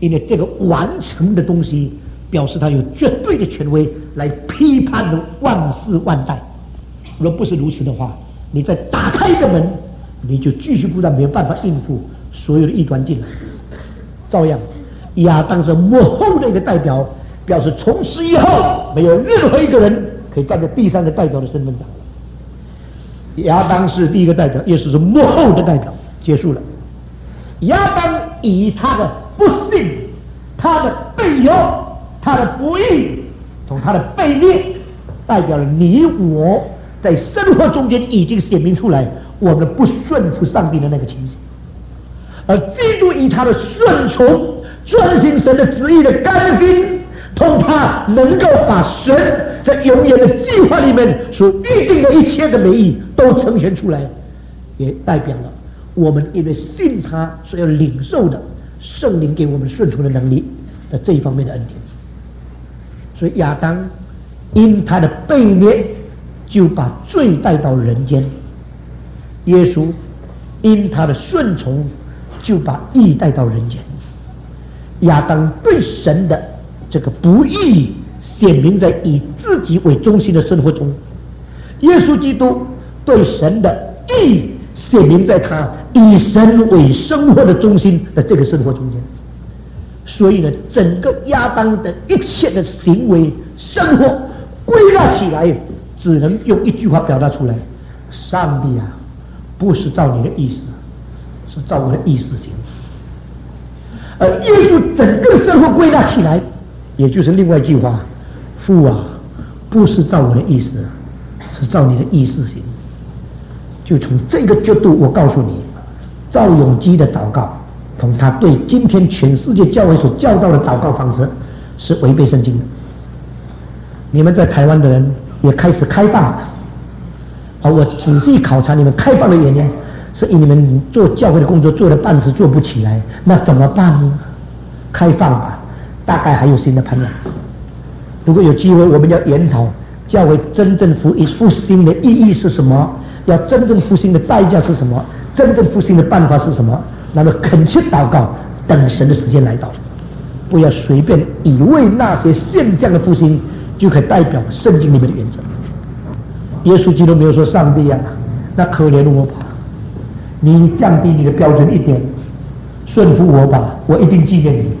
因为这个完成的东西表示他有绝对的权威来批判的万世万代。若不是如此的话，你再打开一个门，你就继续不但没有办法应付所有的异端进来。照样，亚当是幕后的一个代表，表示从此以后没有任何一个人可以站在第三个代表的身份上。亚当是第一个代表，耶稣是幕后的代表，结束了。亚当以他的不幸、他的背忧、他的不义同他的悖逆，代表了你我在生活中间已经显明出来我们不顺服上帝的那个情形。而基督以他的顺从、遵行神的旨意的甘心，同他能够把神在永远的计划里面所预定的一切的美意都呈现出来，也代表了我们因为信他所要领受的圣灵给我们顺从的能力的这一方面的恩典。所以亚当因他的悖逆就把罪带到人间，耶稣因他的顺从就把义带到人间。亚当对神的这个不义显明在以自己为中心的生活中，耶稣基督对神的义显明在他以神为生活的中心的这个生活中间。所以呢，整个亚当的一切的行为生活归纳起来，只能用一句话表达出来：上帝啊，不是照你的意思，是照我的意思行。而耶稣整个生活归纳起来，也就是另外一句话：父啊，不是照我的意思，是照你的意思行。就从这个角度，我告诉你，赵永基的祷告同他对今天全世界教会所教导的祷告方式是违背圣经的。你们在台湾的人也开始开放了，而我仔细考察你们开放的原因，是因为你们做教会的工作做了半时做不起来，那怎么办呢？开放吧，大概还有新的盼望。如果有机会，我们要研讨教会真正复兴的意义是什么，要真正复兴的代价是什么，真正复兴的办法是什么，那么恳切祷告，等神的时间来到，不要随便以为那些现象的复兴就可以代表圣经里面的原则。耶稣基督没有说上帝啊，那可怜我吧，你降低你的标准一点，顺服我吧，我一定纪念你。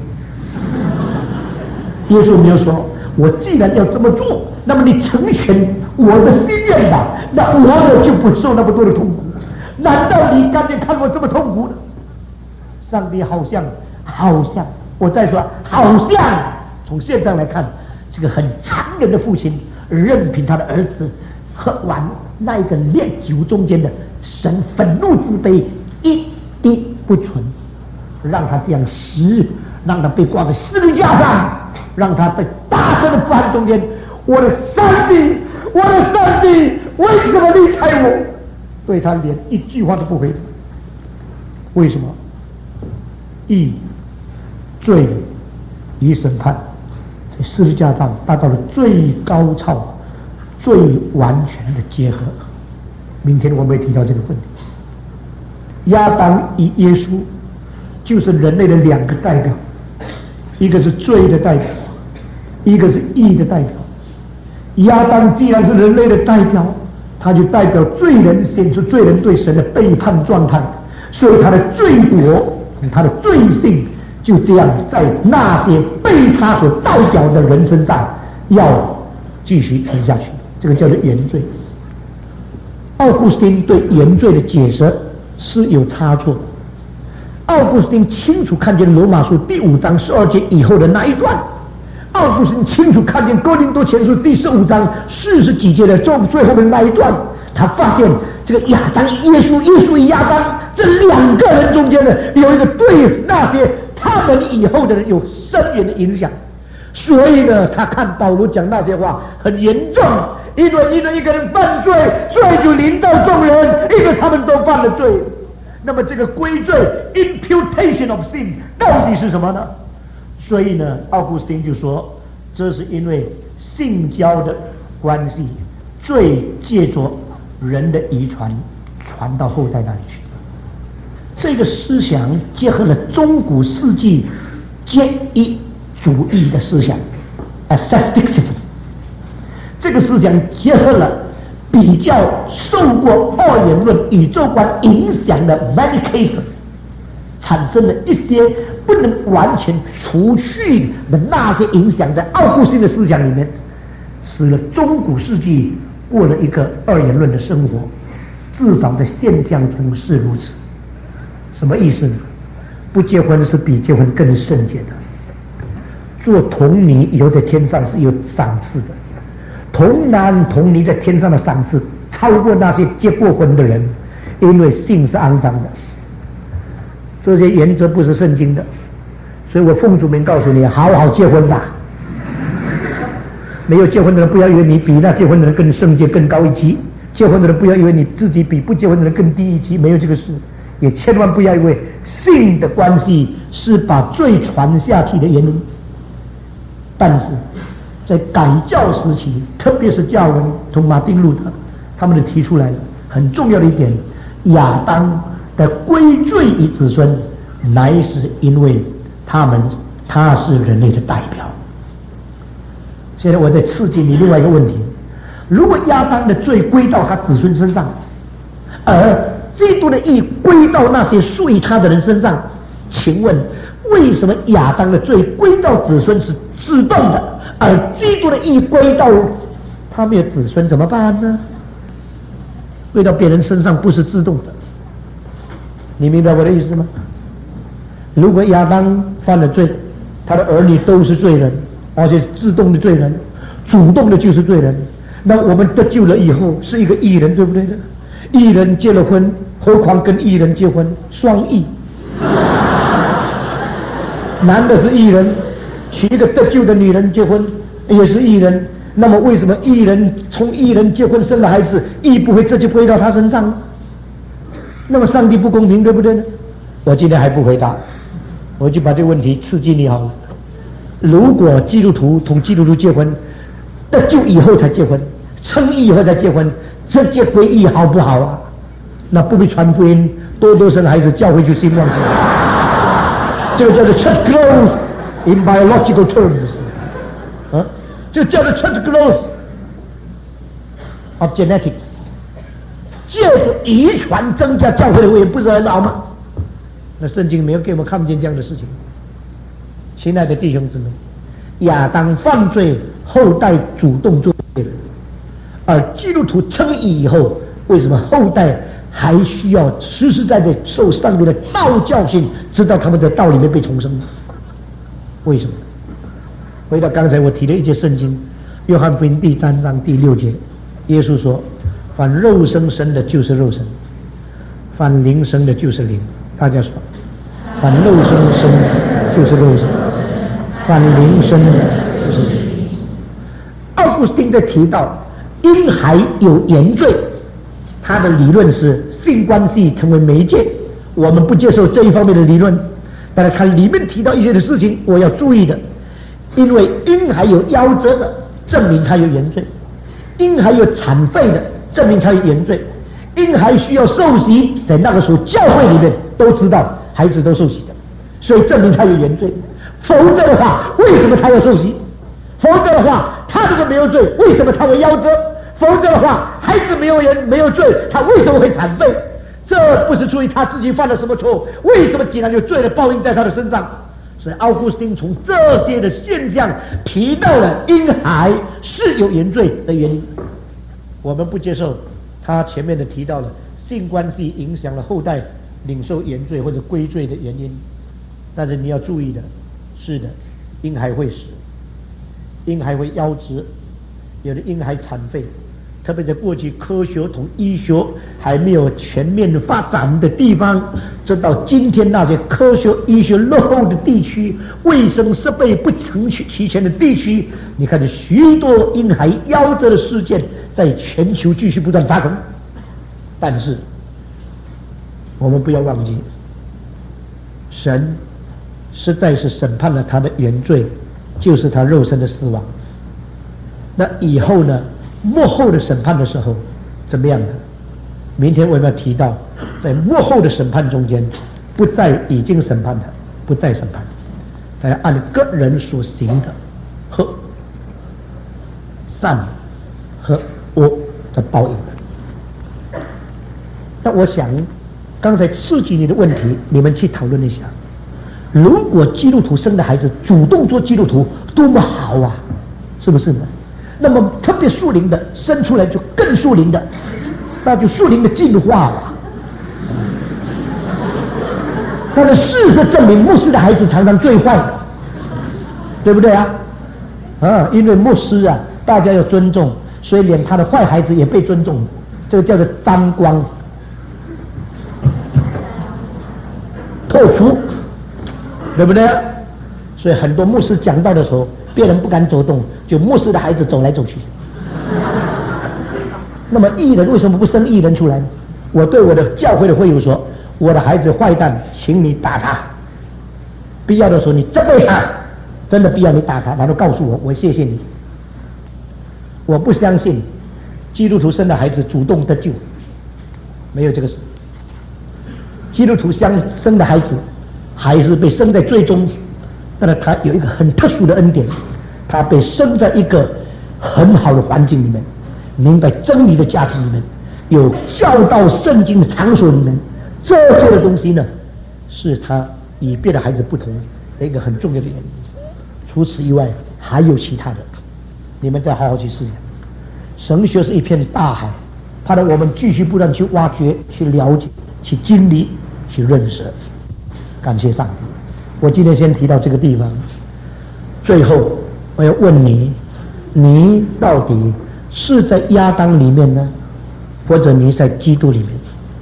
耶稣没有说我既然要这么做，那么你成全我的心愿吧，那我就不受那么多的痛苦。难道你甘愿看我这么痛苦呢？上帝好像，我再说，好像从现在来看，这个很残忍的父亲，任凭他的儿子喝完那一个烈酒中间的神愤怒之杯一滴不存，让他这样死，让他被挂在十字架上，让他在大声的呼喊中间：我的上帝，我的上帝，为什么离开我？对他连一句话都不回答。为什么？义、罪与审判在十字架上达到了最高潮、最完全的结合。明天我们会提到这个问题。亚当与耶稣就是人类的两个代表，一个是罪的代表，一个是义的代表。亚当既然是人类的代表，他就代表罪人，显出罪人对神的背叛状态，所以他的罪夺、他的罪性就这样在那些被他所代表的人身上要继续存下去，这个叫做原罪。奥古斯丁对原罪的解释是有差错。奥古斯丁清楚看见罗马书第5章12节以后的那一段，奥古斯丁清楚看见哥林多前书第15章40几节的最后的那一段，他发现这个亚当耶稣与亚当这两个人中间呢，有一个对那些他们以后的人有深远的影响。所以呢，他看保罗讲那些话很严重，因为一个人犯罪，罪就临到众人，因为他们都犯了罪。那么这个归罪 imputation of sin 到底是什么呢？所以呢，奥古斯丁就说，这是因为性交的关系，罪借着人的遗传传到后代那里去。这个思想结合了中古世纪结义主义的思想 ，asceticism。这个思想结合了比较受过二元论宇宙观影响的 Manichaeism， 产生了一些不能完全除去的那些影响，在奥古斯丁的思想里面，使了中古世纪过了一个二元论的生活，至少在现象中是如此。什么意思呢？不结婚是比结婚更圣洁的。做童女以后在天上是有赏赐的，童男童女在天上的赏赐超过那些结过婚的人，因为性是肮脏的。这些原则不是圣经的，所以我奉主名告诉你，好好结婚吧。没有结婚的人不要以为你比那结婚的人更圣洁更高一级，结婚的人不要以为你自己比不结婚的人更低一级，没有这个事。也千万不要以为性的关系是把罪传下去的原因。但是在改教时期，特别是加尔文同马丁路德，他们就提出来了很重要的一点：亚当的归罪于子孙，乃是因为他是人类的代表。现在我在刺激你另外一个问题：如果亚当的罪归到他子孙身上，而基督的义归到那些属于他的人身上，请问为什么亚当的罪归到子孙是自动的，而基督的义归到他没有子孙怎么办呢？归到别人身上不是自动的，你明白我的意思吗？如果亚当犯了罪，他的儿女都是罪人，而且自动的罪人，主动的就是罪人，那我们得救了以后是一个义人，对不对呢？义人结了婚，何况跟义人结婚，双义。男的是义人，娶一个得救的女人结婚也是义人，那么为什么义人从义人结婚生了孩子，义不会这就归到他身上？那么上帝不公平，对不对呢？我今天还不回答，我就把这个问题刺激你好了。如果基督徒同基督徒结婚，得救以后才结婚，称义以后才结婚，这结归义好不好啊？那不必传福音，多多生孩子，教会就兴旺起来。这个叫做 church growth in biological terms， 这叫做 church growth of genetics， 借着遗传增加教会的位，不是很好吗？那圣经没有给我们看见这样的事情。亲爱的弟兄姊妹，亚当犯罪，后代主动做罪人，而基督徒称义以后，为什么后代还需要实实在在受上帝的道教训，知道他们在道里面被重生？为什么？回到刚才我提的一节圣经，约翰福音第3章第6节，耶稣说：凡肉身生的就是肉身，凡灵生的就是灵。大家说，凡肉身生的就是肉身，凡灵生的就是灵。奥古斯丁在提到婴孩有原罪，他的理论是性关系成为媒介，我们不接受这一方面的理论。大家看里面提到一些的事情，我要注意的，因为婴孩有夭折的，证明他有原罪；婴孩有残废的，证明他有原罪；婴孩需要受洗，在那个时候教会里面都知道孩子都受洗的，所以证明他有原罪。否则的话，为什么他要受洗？否则的话，他如果没有罪，为什么他会夭折？否则的话，孩子没有罪，他为什么会残废？这不是出于他自己犯了什么错误？为什么既然有罪的报应在他的身上？所以奥古斯丁从这些的现象提到了婴孩是有原罪的原因。我们不接受他前面的提到了性关系影响了后代领受原罪或者归罪的原因。但是你要注意的是的，婴孩会死，婴孩会夭折，有的婴孩残废。特别在过去科学同医学还没有全面的发展的地方，直到今天那些科学医学落后的地区，卫生设备不成齐全的地区，你看许多婴孩夭折的事件在全球继续不断发生。但是我们不要忘记，神实在是审判了他的原罪，就是他肉身的死亡。那以后呢，末后的审判的时候怎么样呢？明天我们要提到，在末后的审判中间，不再已经审判他，不再审判， 他要按个人所行的和善和恶的报应的。那我想刚才刺激你的问题，你们去讨论一下，如果基督徒生的孩子主动做基督徒，多么好啊，是不是呢？那么特别属灵的生出来就更属灵的，那就属灵的进化了。但是事实证明，牧师的孩子常常最坏的，对不对啊？因为牧师啊，大家要尊重，所以连他的坏孩子也被尊重，这个叫做沾光透出，对不对？所以很多牧师讲道的时候，别人不敢走动，就牧师的孩子走来走去。那么艺人为什么不生艺人出来呢？我对我的教会的会友说，我的孩子坏蛋，请你打他，必要的时候你责备他，真的必要你打他，然后告诉我，我谢谢你。我不相信基督徒生的孩子主动得救，没有这个事。基督徒生的孩子还是被生在最终，但是他有一个很特殊的恩典，他被生在一个很好的环境里面，明白真理的家庭里面，有教导圣经的场所里面，这些的东西呢，是他与别的孩子不同的一个很重要的原因。除此以外，还有其他的，你们再好好去思想。神学是一片大海，它让我们继续不断去挖掘、去了解、去经历、去认识。感谢上帝。我今天先提到这个地方，最后我要问你，你到底是在亚当里面呢，或者你在基督里面？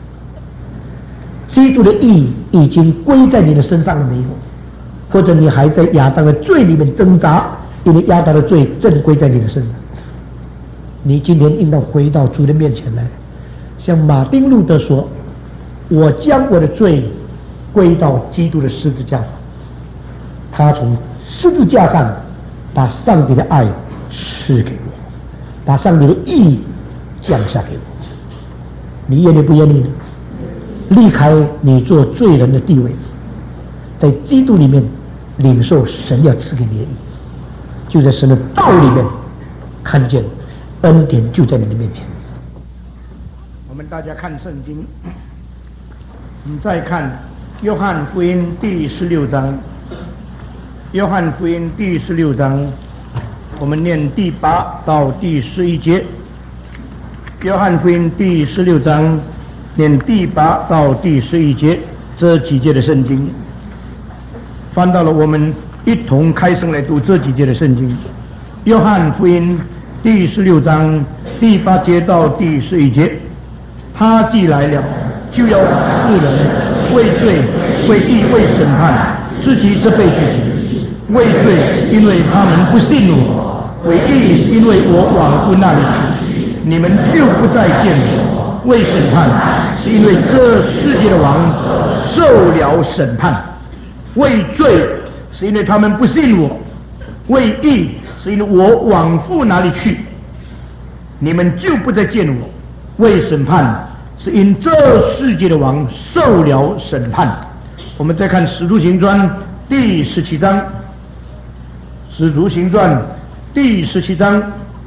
基督的义已经归在你的身上了没有？或者你还在亚当的罪里面挣扎，因为亚当的罪正归在你的身上。你今天应当回到主的面前来，像马丁路德说，我将我的罪归到基督的十字架上，他从十字架上把上帝的爱赐给我，把上帝的义降下给我。你愿意不愿意呢？离开你做罪人的地位，在基督里面领受神要赐给你的义，就在神的道里面看见恩典就在你的面前。我们大家看圣经，我们再看约翰福音第16章。约翰福音第16章，我们念第8到第11节。约翰福音第16章念第8到第11节，这几节的圣经。翻到了，我们一同开声来读这几节的圣经。约翰福音第16章第8节到第11节，他既来了，就要世人为罪、为义、为审判，自己这辈子。为罪，因为他们不信我；为义，因为我往父那里去，你们就不再见我；为审判，是因为这世界的王受了审判；为罪，是因为他们不信我；为义，是因为我往父那里去，你们就不再见我；为审判，是因这世界的王受了审判。我们再看《使徒行传》第17章。使徒行传第17章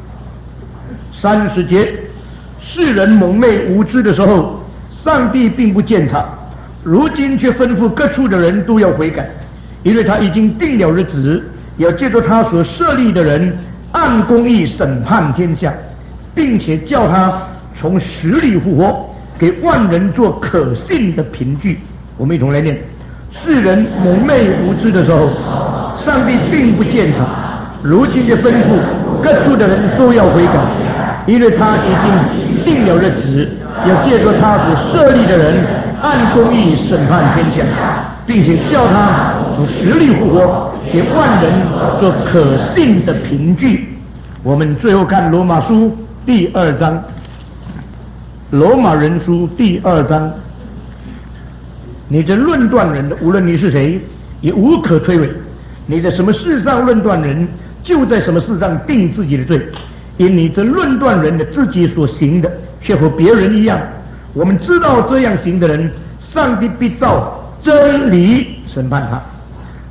30节，世人蒙昧无知的时候，上帝并不鉴察，如今却吩咐各处的人都要悔改，因为他已经定了日子，要借着他所设立的人按公义审判天下，并且叫他从死里复活，给万人做可信的凭据。我们一同来念：世人蒙昧无知的时候，上帝并不鉴察，如今就吩咐各处的人都要悔改，因为他已经定了日子，要借着他所设立的人按公义审判天下，并且叫他从死里复活，给万人做可信的凭据。我们最后看罗马书第2章，罗马人书第2章。你这论断人的，无论你是谁，也无可推诿。你在什么事上论断人，就在什么事上定自己的罪。因你这论断人的自己所行的，却和别人一样。我们知道这样行的人，上帝必照真理审判他。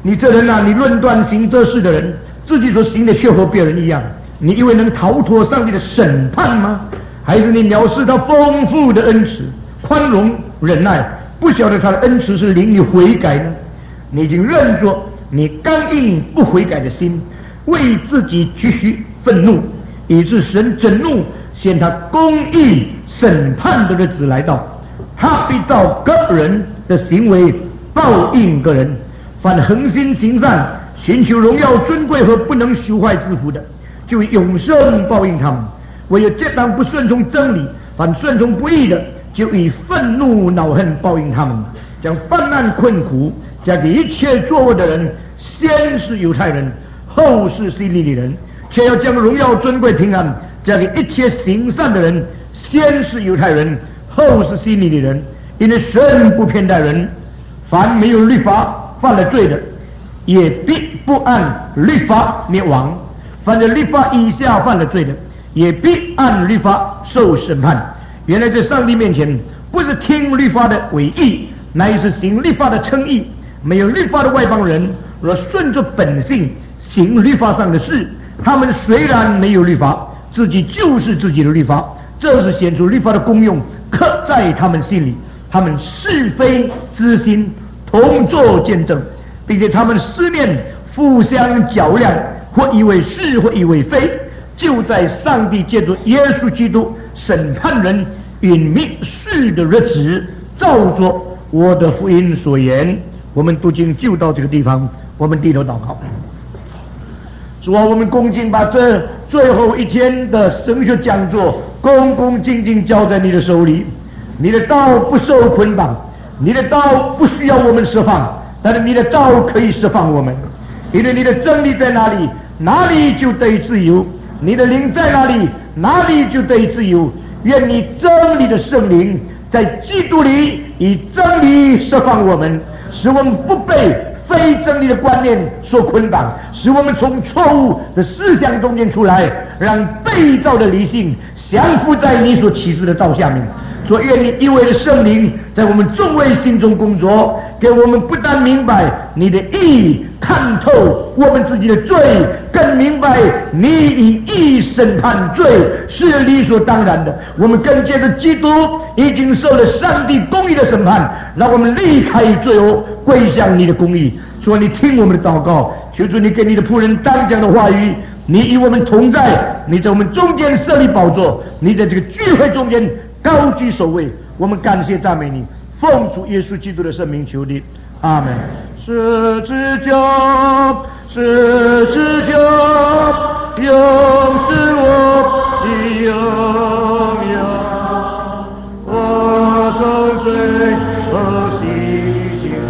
你这人啊，你论断行这事的人，自己所行的却和别人一样，你以为能逃脱上帝的审判吗？还是你藐视他丰富的恩慈、宽容、忍耐，不晓得他的恩慈是领你悔改呢？你已经认作你刚硬不悔改的心，为自己继续愤怒，以致神震怒，显他公义审判的日子来到，他必照个人的行为报应个人。凡恒心行善、寻求荣耀尊贵和不能朽坏之福的，就永生报应他们；唯有这当不顺从真理，反顺从不义的，就以愤怒恼恨报应他们，将患难困苦加给一切作恶的人，先是犹太人，后是希利尼人，却要将荣耀尊贵平安加给一切行善的人，先是犹太人，后是希利尼人。因为神不偏待人，凡没有律法犯了罪的，也必不按律法灭亡；凡在律法以下犯了罪的，也必按律法受审判。原来在上帝面前，不是听律法的为义，乃是行律法的称义。没有律法的外邦人，若顺着本性行律法上的事，他们虽然没有律法，自己就是自己的律法，这是显出律法的功用，刻在他们心里。他们是非之心同作见证，并且他们思念互相较量，或以为是，或以为非，就在上帝借着耶稣基督审判人隐秘事的日子，照着我的福音所言。我们读经就到这个地方，我们低头祷告。主啊，我们恭敬把这最后一天的神学讲座恭恭敬敬交在你的手里。你的道不受捆绑，你的道不需要我们释放，但是你的道可以释放我们，因为你的真理在哪里，哪里就得自由；你的灵在哪里，哪里就得自由。愿你真理的圣灵在基督里以真理释放我们，使我们不被非真理的观念所捆绑，使我们从错误的思想中间出来，让被造的理性降服在你所启示的道下面。所以愿你一位的圣灵在我们众位心中工作，给我们不但明白你的义，看透我们自己的罪，更明白你以义审判罪是理所当然的。我们更借着基督已经受了上帝公义的审判，让我们离开罪恶，归向你的公义。所以你听我们的祷告，求主你给你的仆人当讲的话语，你与我们同在，你在我们中间设立宝座，你在这个聚会中间高居首位。我们感谢赞美你，奉主耶稣基督的圣名求你，阿门。十字架，十字架，永是我的荣耀。我从最后洗净，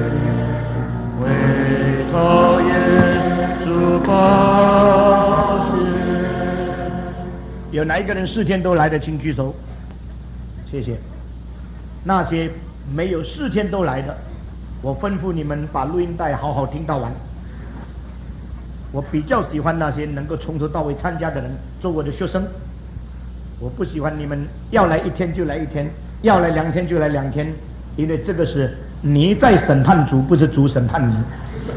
为讨厌主宝血。有哪一个人4天都来的，请举手。谢谢。那些没有4天都来的，我吩咐你们把录音带好好听到完。我比较喜欢那些能够从头到尾参加的人做我的学生，我不喜欢你们要来1天就来1天，要来2天就来2天，因为这个是你在审判主，不是主审判你。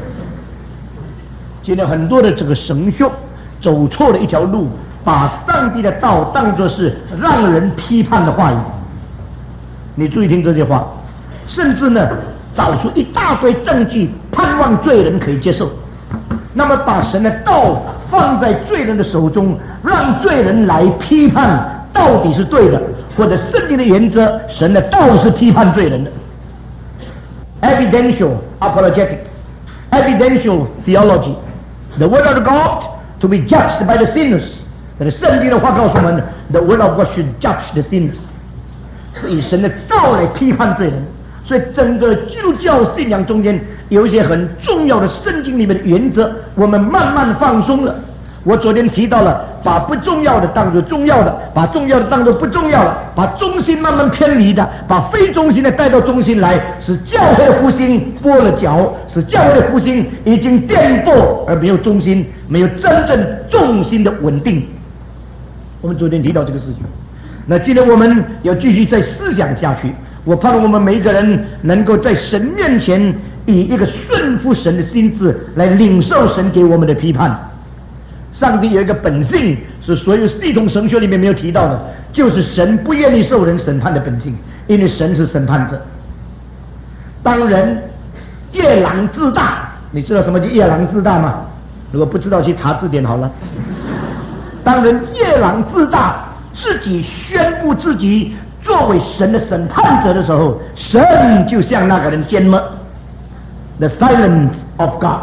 今天很多的这个神学走错了一条路，把上帝的道当作是让人批判的话语。你注意听这些话，甚至呢找出一大堆证据，盼望罪人可以接受。那么把神的道放在罪人的手中，让罪人来批判到底是对的，或者圣经的原则，神的道是批判罪人的。Evidential apologetics, evidential theology, the word of God to be judged by the sinners. 圣经的话告诉我们 ，the word of God should judge the sinners. 是以神的道来批判罪人。所以整个基督教信仰中间有一些很重要的圣经里面的原则，我们慢慢放松了。我昨天提到了，把不重要的当作重要的，把重要的当作不重要的，把中心慢慢偏离的，把非中心的带到中心来，使教会的复兴跛了脚，使教会的复兴已经颠簸而没有中心，没有真正重心的稳定。我们昨天提到这个事情，那今天我们要继续再思想下去。 我盼望我们每一个人能够在神面前以一个顺服神的心智来领受神给我们的批判。上帝有一个本性是所有系统神学里面没有提到的，就是神不愿意受人审判的本性，因为神是审判者。当人夜郎自大，你知道什么叫夜郎自大吗？如果不知道去查字典好了。当人夜郎自大，自己宣布自己作为神的审判者的时候，神就向那个人缄默。The silence of God.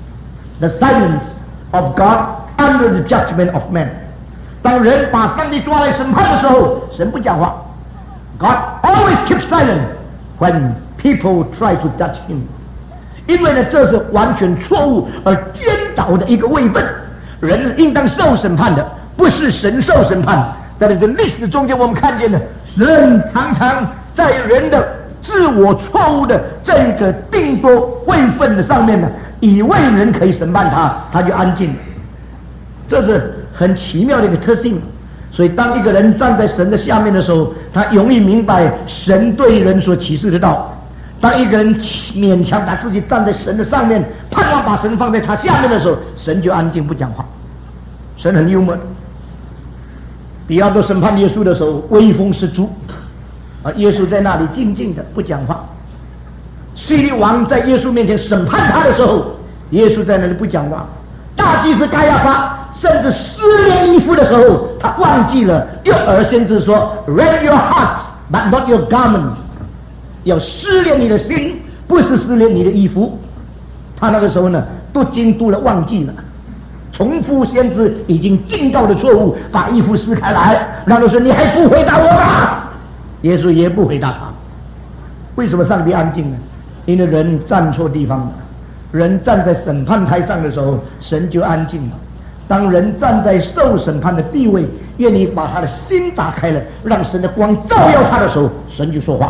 The silence of God under the judgment of man. 当人把上帝抓来审判的时候，神不讲话。God always keeps silent when people try to judge him. 因为呢，这是完全错误而颠倒的一个位分。人应当受审判的，不是神受审判。在这历史中间，我们看见的，人常常在人的自我错误的这个定夺位分的上面呢，以为人可以审判他，他就安静。这是很奇妙的一个特性。所以当一个人站在神的下面的时候，他容易明白神对人所启示的道。当一个人勉强把自己站在神的上面，盼望把神放在他下面的时候，神就安静不讲话。神很幽默。比拉多审判耶稣的时候，威风十足，耶稣在那里静静的不讲话。希律王在耶稣面前审判他的时候，耶稣在那里不讲话。大祭司该亚法甚至撕裂衣服的时候，他忘记了幼儿先知说 "Rend your hearts, but not your garments"， 要撕裂你的心，不是撕裂你的衣服。他那个时候呢，读经读了忘记了，重复先知已经警告的错误，把衣服撕开来，然后说你还不回答我吗？耶稣也不回答他。为什么上帝安静呢？因为人站错地方了。人站在审判台上的时候，神就安静了。当人站在受审判的地位，愿意把他的心打开了，让神的光照耀他的时候，神就说话。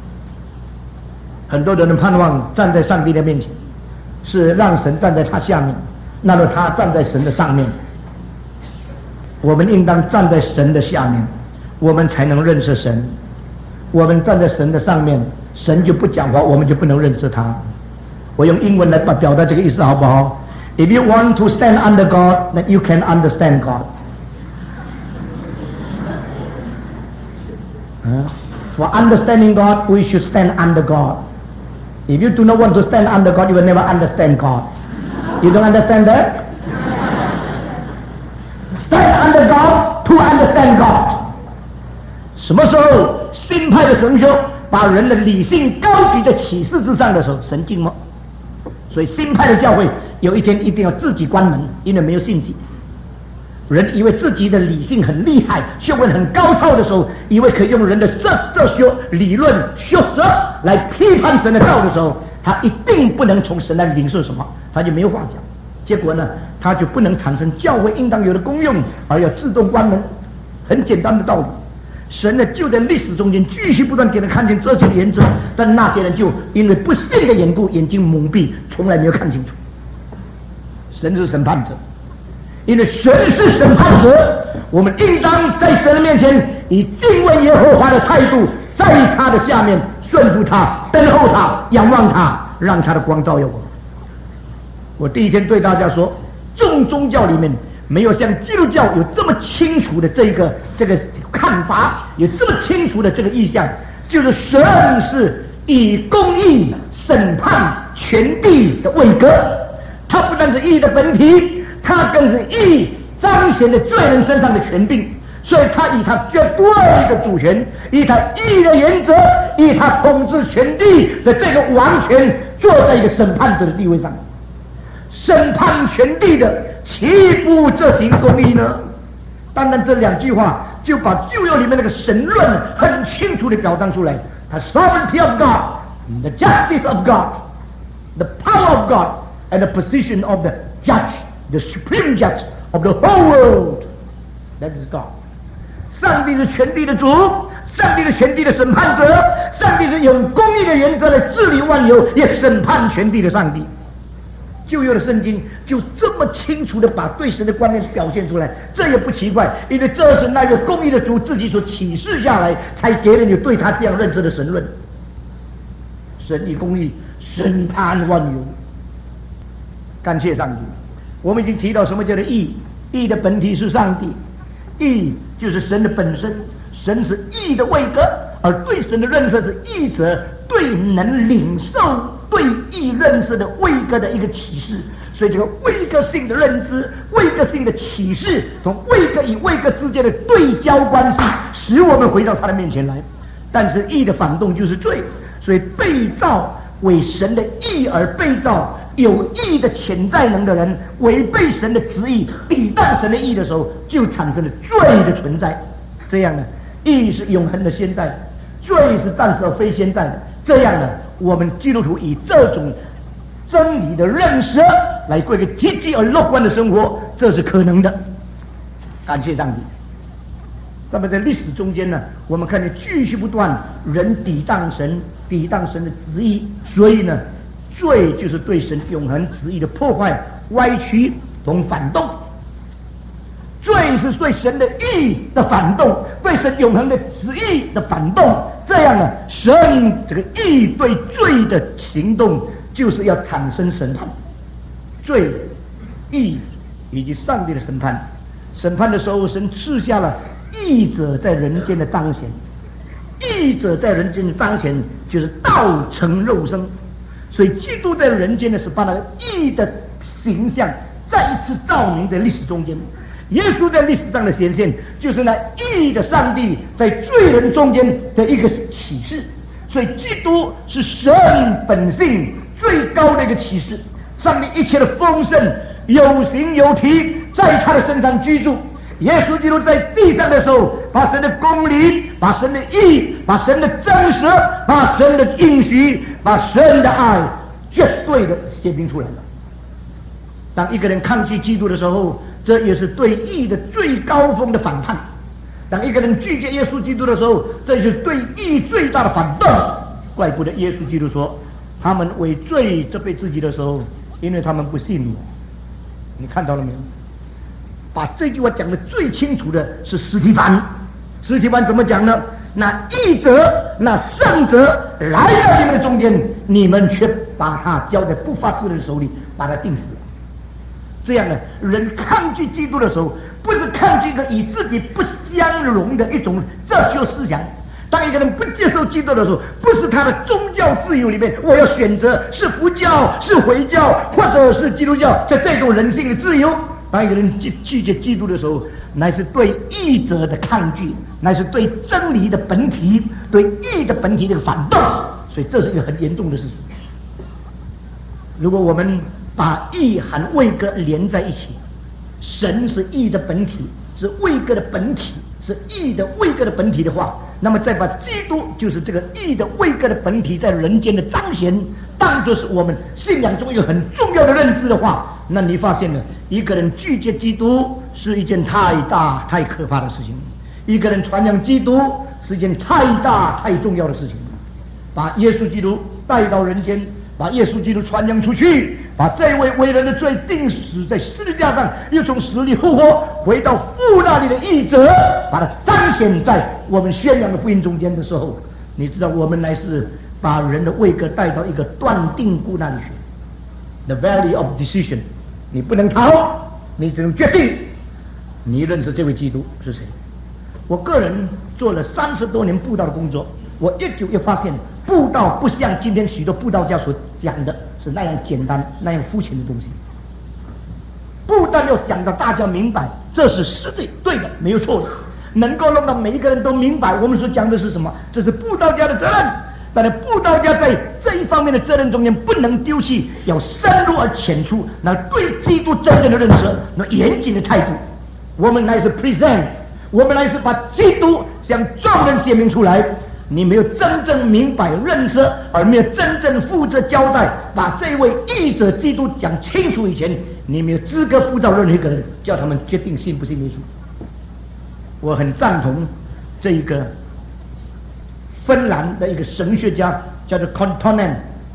很多人盼望站在上帝的面前，是让神站在他下面，那么他站在神的上面。我们应当站在神的下面，我们才能认识神。我们站在神的上面，神就不讲话，我们就不能认识他。我用英文来表达这个意思好不好？ If you want to stand under God, then you can understand God. For understanding God, we should stand under God. If you do not want to stand under God, you will never understand God. You don't understand that? Stand under God to understand God. 什么时候新派的神修把人的理性高举在启示之上的时候，神静默。所以新派的教会有一天一定要自己关门，因为没有信息。人以为自己的理性很厉害，学问很高超的时候，以为可以用人的哲学理论学者来批判神的道的时候，他一定不能从神来领受什么，他就没有话讲。结果呢，他就不能产生教会应当有的功用，而要自动关门。很简单的道理。神呢，就在历史中间继续不断给人看见这些的原则，但那些人就因为不信的缘故，眼睛蒙蔽，从来没有看清楚。神是审判者，因为神是审判者，我们应当在神的面前以敬畏耶和华的态度，在他的下面顺服他，等候他，仰望他，让他的光照耀我们。我第一天对大家说，众宗教里面没有像基督教有这么清楚的这个看法，有这么清楚的这个意象，就是神是以公义审判全地的位格。他不但是义的本体，他更是义彰显的罪人身上的权柄。所以他以他绝对的主权，以他义的原则，以他统治全地的这个王权，坐在一个审判者的地位上，审判全地的，岂不这行公义呢？单单这两句话就把旧约里面那个神论很清楚的表彰出来。他 sovereignty of God, the justice of God, the power of God, and the position of the judge, the supreme judge of the whole world. That is God. 上帝是全地的主，上帝是全地的审判者，上帝是用公义的原则来治理万有，也审判全地的上帝。旧约的圣经就这么清楚的把对神的观念表现出来，这也不奇怪，因为这是那个公义的主自己所启示下来，才给人有对他这样认识的神论。 神以公义审判万有。感谢上帝。我们已经提到什么叫做义，义的本体是上帝，义就是神的本身，神是义的位格，而对神的认识是义者对能领受对义认识的位格的一个启示。所以这个位格性的认知，位格性的启示，从位格与位格之间的对交关系，使我们回到他的面前来。但是义的反动就是罪，所以被造为神的义而被造有义的潜在能的人，违背神的旨意，抵挡神的义的时候，就产生了罪的存在。这样呢，义是永恒的现在，罪是暂时而非现在的。这样呢，我们基督徒以这种真理的认识来过一个积极而乐观的生活，这是可能的。感谢上帝。那么在历史中间呢，我们看见继续不断人抵挡神的旨意，所以呢，罪就是对神永恒旨意的破坏、歪曲同反动。罪是对神的义的反动，对神永恒的旨意的反动。这样呢，神这个义对罪的行动，就是要产生审判。罪、义以及上帝的审判。审判的时候，神赐下了义者在人间的彰显。义者在人间的彰显，就是道成肉身。所以基督在人间呢，是把那个义的形象再一次照明在历史中间。耶稣在历史上的显现，就是那义的上帝在罪人中间的一个启示。所以基督是神本性最高的一个启示。上帝一切的丰盛有形有体在他的身上居住。耶稣基督在地上的时候，把神的公理，把神的义，把神的真实，把神的应许，把神的爱绝对的显明出来了。当一个人抗拒基督的时候，这也是对义的最高峰的反叛。当一个人拒绝耶稣基督的时候，这也是对义最大的反动。怪不得耶稣基督说，他们为罪责备自己的时候，因为他们不信我。你看到了没有？把这句话讲得最清楚的是司提反。司提反怎么讲呢？那义者，那圣者来到你们的中间，你们却把他交在不法之人手里，把他定死了。这样呢，人抗拒基督的时候，不是抗拒一个与自己不相容的一种哲学思想。当一个人不接受基督的时候，不是他的宗教自由里面，我要选择是佛教、是回教或者是基督教，在这种人性的自由。当一个人拒绝基督的时候，乃是对义者的抗拒，乃是对真理的本体、对义的本体的反动。所以这是一个很严重的事情。如果我们把义和位格连在一起，神是义的本体，是位格的本体，是义的位格的本体的话，那么再把基督就是这个义的位格的本体在人间的彰显，当作是我们信仰中一个很重要的认知的话，那你发现了一个人拒绝基督是一件太大太可怕的事情，一个人传扬基督是一件太大太重要的事情。把耶稣基督带到人间，把耶稣基督传扬出去，把这位为人的罪定死在十字架上，又从死里复活，回到父那里的义者，把它彰显在我们宣扬的福音中间的时候，你知道我们乃是把人的位格带到一个断定故那里去。 The valley of decision， 你不能逃，你只能决定你认识这位基督是谁。我个人做了30多年布道的工作，我越久越发现布道不像今天许多布道家所讲的是那样简单那样肤浅的东西。布道要讲到大家明白，这是实际对的，没有错的，能够弄到每一个人都明白我们所讲的是什么，这是布道家的责任。但是布道家在这一方面的责任中间不能丢弃，要深入而浅出，那对基督真正的认识，那严谨的态度。我们乃是 present， 我们乃是把基督向众人显明出来。你没有真正明白认识，而没有真正负责交代，把这位义者基督讲清楚以前，你没有资格呼召任何一个人，叫他们决定信不信耶稣。我很赞同这一个芬兰的一个神学家叫做 Kontonen，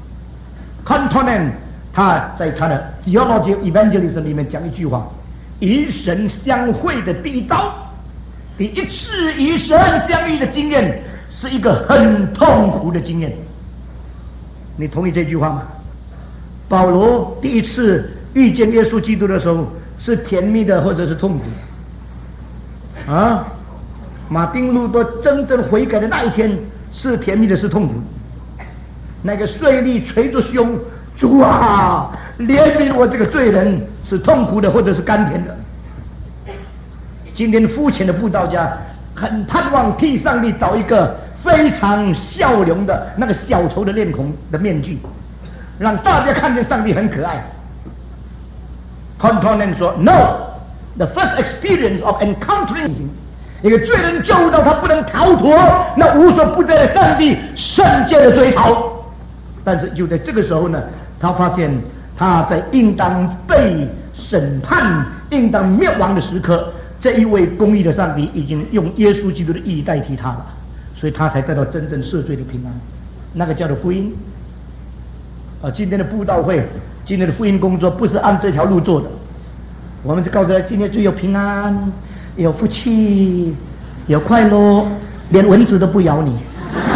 他在他的 Theology of Evangelism 里面讲一句话：与神相会的第一招，第一次与神相遇的经验是一个很痛苦的经验。 你同意这句话吗？保罗第一次遇见耶稣基督的时候，是甜蜜的或者是痛苦的？啊，马丁路德真正悔改的那一天，是甜蜜的，是痛苦的。那个税吏捶着胸，主啊，怜悯我这个罪人，是痛苦的或者是甘甜的。今天肤浅的布道家很盼望替上帝找一个非常笑容的那个小丑的面孔的面具，让大家看见上帝很可爱。Contornan 说 No，the first experience of encountering 一个罪人救到他不能逃脱那无所不在的上帝圣洁的追讨。但是就在这个时候呢，他发现他在应当被审判、应当灭亡的时刻，这一位公义的上帝已经用耶稣基督的义代替他了，所以他才得到真正赦罪的平安。那个叫做福音。今天的布道会，今天的福音工作不是按这条路做的。我们就告诉他，今天只有平安，有福气，有快乐，连蚊子都不咬你。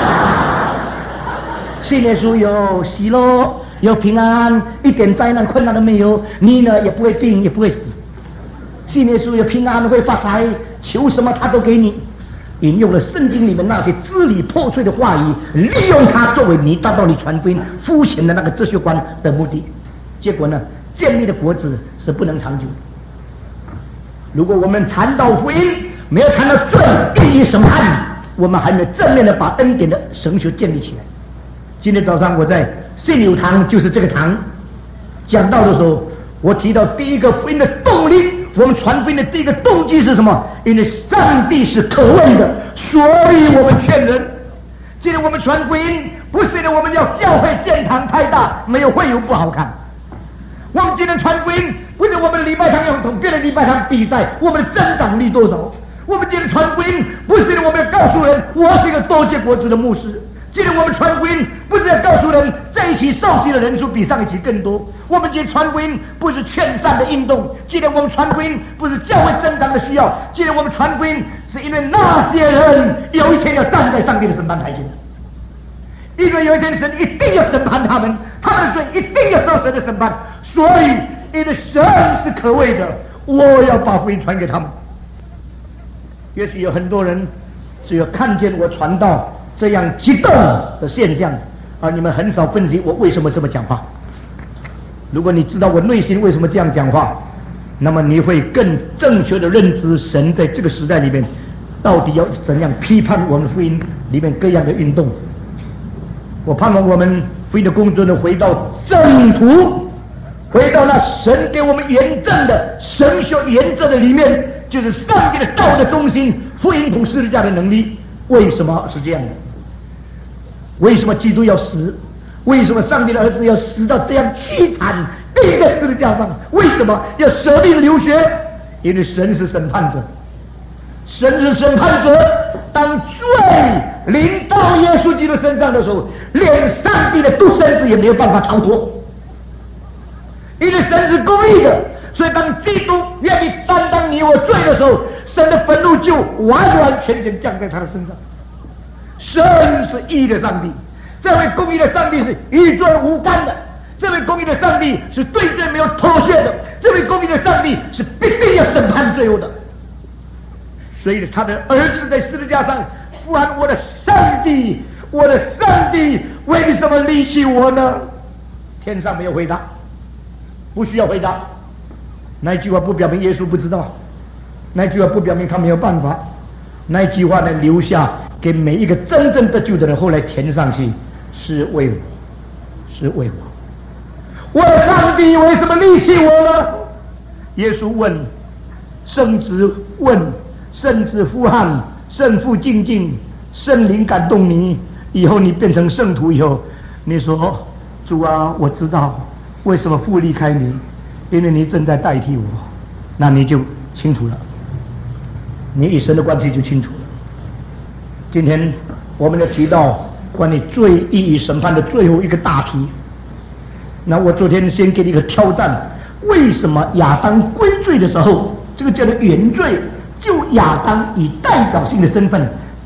信耶稣有喜乐，有平安，一点灾难困难都没有，你呢也不会病，也不会死。信耶稣有平安，会发财，求什么他都给你。引用了圣经里面那些支离破碎的话语，利用它作为你达到你传福音肤浅的那个哲学观的目的。结果呢，建立的果子是不能长久的。如果我们谈到福音，没有谈到罪、意义、审判，我们还没有正面的把恩典的神学建立起来。今天早上我在信友堂，就是这个堂讲到的时候，我提到第一个福音的动力，我们传福音的第一个动机是什么？因为上帝是可畏的，所以我们劝人。今天我们传福音，不是因为我们要教会建堂太大，没有会友不好看。我们今天传福音，不是我们礼拜堂要同别的礼拜堂比赛，我们的增长率多少？我们今天传福音，不是因为我们要告诉人，我是一个多结果子的牧师。今天我们传福音，不是要告诉人这一期受洗的人数比上一期更多。我们今天传福音不是劝善的运动，今天我们传福音不是教会增长的需要，今天我们传福音是因为那些人有一天要站在上帝的审判台前，因为有一天神一定要审判他们，他们的罪一定要受神的审判，所以因为神是可畏的，我要把福音传给他们。也许有很多人只有看见我传道这样激动的现象，而你们很少分析我为什么这么讲话。如果你知道我内心为什么这样讲话，那么你会更正确的认知神在这个时代里面到底要怎样批判我们福音里面各样的运动。我盼望我们福音的工作呢，回到正途，回到那神给我们验证的神学验证的里面，就是上帝的道的中心，福音同十字架的能力。为什么是这样的？为什么基督要死？为什么上帝的儿子要死到这样凄惨，钉在十字架上？为什么要舍命流血？因为神是审判者，神是审判者。当罪临到耶稣基督身上的时候，连上帝的独生子也没有办法逃脱，因为神是公义的。所以当基督愿意担当你我罪的时候，神的愤怒就完完全全降在他的身上。神是义的上帝，这位公义的上帝是与罪无干的，这位公义的上帝是对罪没有妥协的，这位公义的上帝是必定要审判罪恶的。所以他的儿子在十字架上呼喊：我的上帝，我的上帝，为什么离弃我呢？天上没有回答，不需要回答。那一句话不表明耶稣不知道，那一句话不表明他没有办法，那一句话呢，留下给每一个真正得救的人后来填上去，是为我，是为我。我的上帝为什么离弃我呢？耶稣问，圣子问，圣子呼喊，圣父静静，圣灵感动你，以后你变成圣徒以后，你说主啊，我知道为什么父离开你，因为你正在代替我，那你就清楚了，你与神的关系就清楚了。今天我们要提到关于罪意与审判的最后一个大题。那我昨天先给你一个挑战，为什么亚当归罪的时候，这个叫做原罪，就亚当以代表性的身份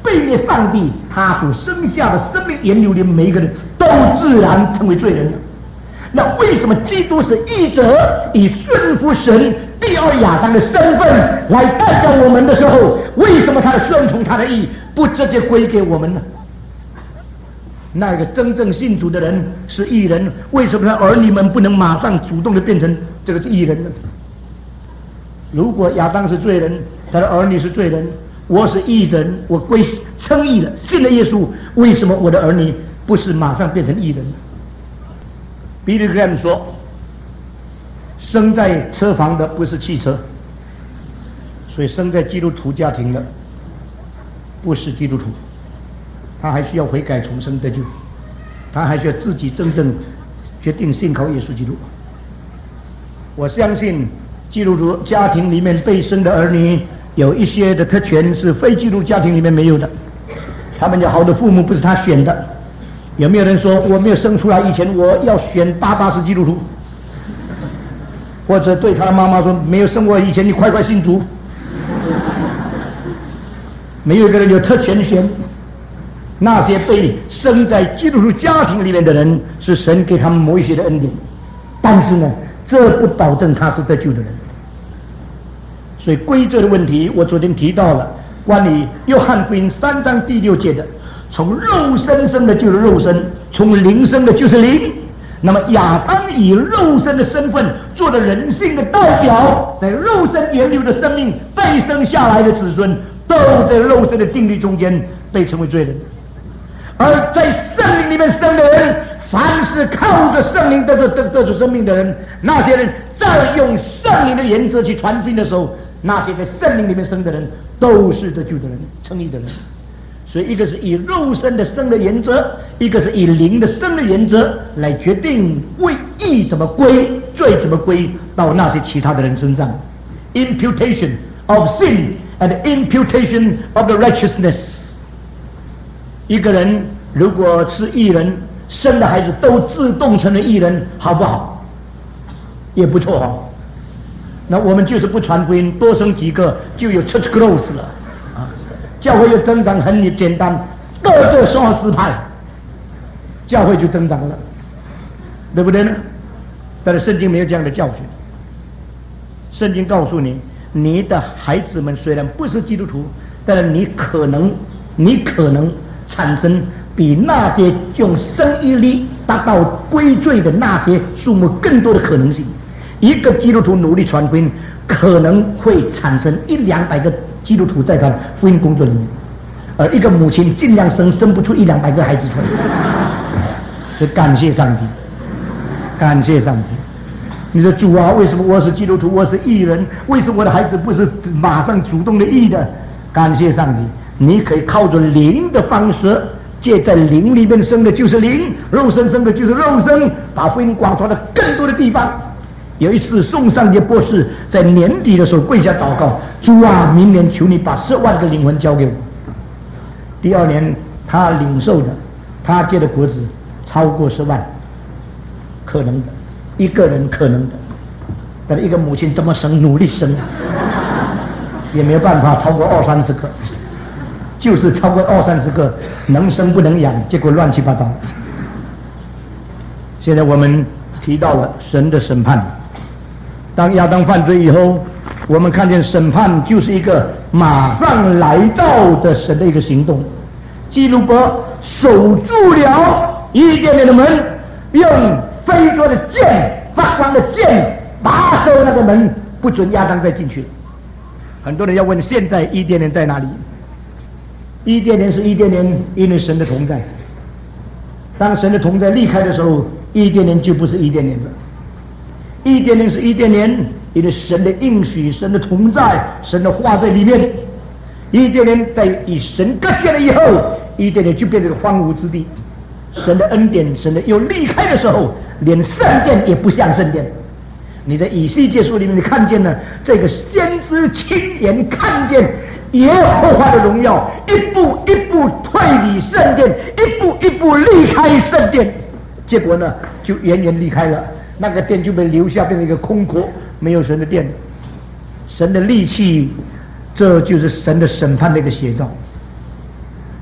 背灭上帝他所生下的生命源流的每一个人都自然成为罪人了。那为什么基督是义者，以顺服神第二亚当的身份来代表我们的时候，为什么他的顺从他的义不直接归给我们呢？那个真正信主的人是义人，为什么他儿女们不能马上主动的变成这个义人呢？如果亚当是罪人，他的儿女是罪人，我是义人，我归称义了，信了耶稣，为什么我的儿女不是马上变成义人呢？比利克姆说，生在车房的不是汽车，所以生在基督徒家庭的不是基督徒，他还需要悔改重生得救，他还需要自己真正决定信靠耶稣基督。我相信基督徒家庭里面被生的儿女有一些的特权是非基督家庭里面没有的，他们有好的父母不是他选的。有没有人说我没有生出来以前我要选爸爸是基督徒，或者对他的妈妈说没有生我以前你快快信主？没有一个人有特权选。那些被生在基督徒家庭里面的人是神给他们某一些的恩典，但是呢这不保证他是得救的人。所以归罪的问题我昨天提到了，关于约翰福音3章第6节的，从肉身生的就是肉身，从灵生的就是灵。那么亚当以肉身的身份做了人性的代表，在肉身源流的生命被生下来的子孙都在肉身的定律中间被称为罪人。而在圣灵里面生的人，凡是靠着圣灵得着生命的人，那些人在用圣灵的原则去传福音的时候，那些在圣灵里面生的人都是得救的人，称义的人。所以一个是以肉身的生的原则，一个是以灵的生的原则来决定为义怎么归，罪怎么归到那些其他的人身上。 Imputation of sin and imputation of the righteousness。 一个人如果是义人，生的孩子都自动成了义人，好不好？也不错哦。那我们就是不传福音，多生几个就有 church growth 了啊，教会的增长很简单，各个少支派，教会就增长了，对不对呢？但是圣经没有这样的教训。圣经告诉你，你的孩子们虽然不是基督徒，但是你可能产生比那些用生育力达到归罪的那些数目更多的可能性。一个基督徒努力传福音，可能会产生100-200个基督徒在他的福音工作里面，而一个母亲尽量生不出100-200个孩子出来。所以感谢上帝，感谢上帝。你说主啊，为什么我是基督徒，我是义人，为什么我的孩子不是马上主动的义的？感谢上帝，你可以靠着灵的方式，借在灵里面生的就是灵，肉身生的就是肉身，把福音广传到更多的地方。有一次宋尚杰博士在年底的时候跪下祷告，主啊，明年求你把10万个灵魂交给我。第2年他领受的，他结的果子超过10万，可能的，一个人可能的，但是一个母亲这么生，努力生也没有办法超过20-30个，就是超过20-30个，能生不能养，结果乱七八糟。现在我们提到了神的审判，当亚当犯罪以后，我们看见审判就是一个马上来到的神的一个行动。基路伯守住了伊甸园的门，用飞着的箭，发光的箭把守那个门，不准亚当再进去。很多人要问，现在伊甸园在哪里？伊甸园是伊甸园，因为神的同在。当神的同在离开的时候，伊甸园就不是伊甸园了。伊甸园是伊甸园，因为神的应许，神的同在，神的话在里面。伊甸园在与神隔绝了以后，伊甸园就变成荒芜之地。神的恩典，神的又离开的时候，连圣殿也不像圣殿。你在以西结书里面，你看见了这个先知亲眼看见耶和华的荣耀，一步一步退离圣殿，一步一步离开圣殿，结果呢，就远远离开了，那个殿就被留下，变成一个空壳，没有神的殿。神的力气，这就是神的审判的一个写照。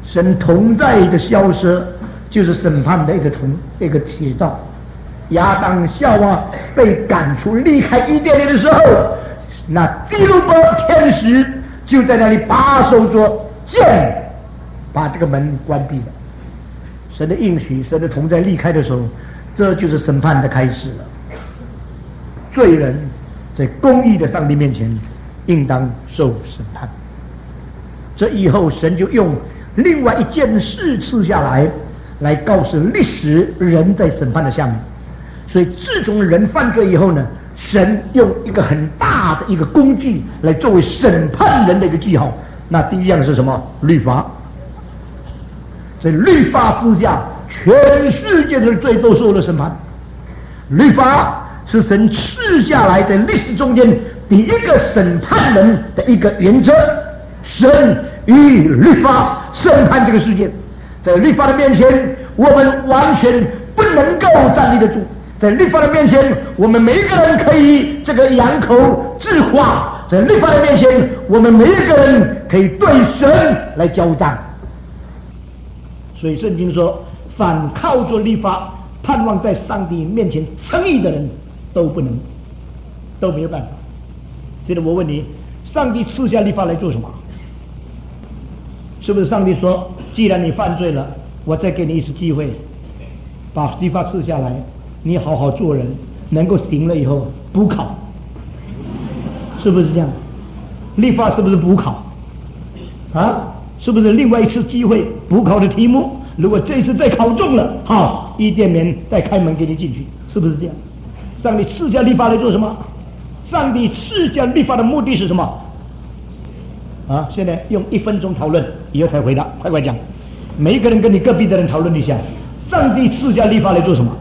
神同在的消失，就是审判的一个写照。亚当夏娃被赶出离开伊甸园的时候，那基路伯天使就在那里把守着剑，把这个门关闭了。神的应许，神的同在离开的时候，这就是审判的开始了。罪人在公义的上帝面前应当受审判。这以后神就用另外一件事赐下来告诉历史人在审判的下面。所以自从人犯罪以后呢，神用一个很大的一个工具来作为审判人的一个记号。那第一样是什么？律法。在律法之下，全世界的罪都受了审判。律法是神赐下来在历史中间第一个审判人的一个原则。神以律法审判这个世界，在律法的面前，我们完全不能够站立得住。在律法的面前，我们每一个人可以这个扬口自夸；在律法的面前，我们每一个人可以对神来交战。所以圣经说，凡靠着律法盼望在上帝面前称义的人，都没有办法。现在我问你，上帝赐下律法来做什么？是不是上帝说，既然你犯罪了，我再给你一次机会，把律法赐下来，你好好做人，能够行了以后补考，是不是这样？律法是不是补考啊？是不是另外一次机会补考的题目？如果这一次再考中了，好，伊甸园再开门给你进去，是不是这样？上帝赐下律法来做什么？上帝赐下律法的目的是什么？啊！现在用1分钟讨论，以后才回答，快讲。每一个人跟你隔壁的人讨论一下，上帝赐下律法来做什么？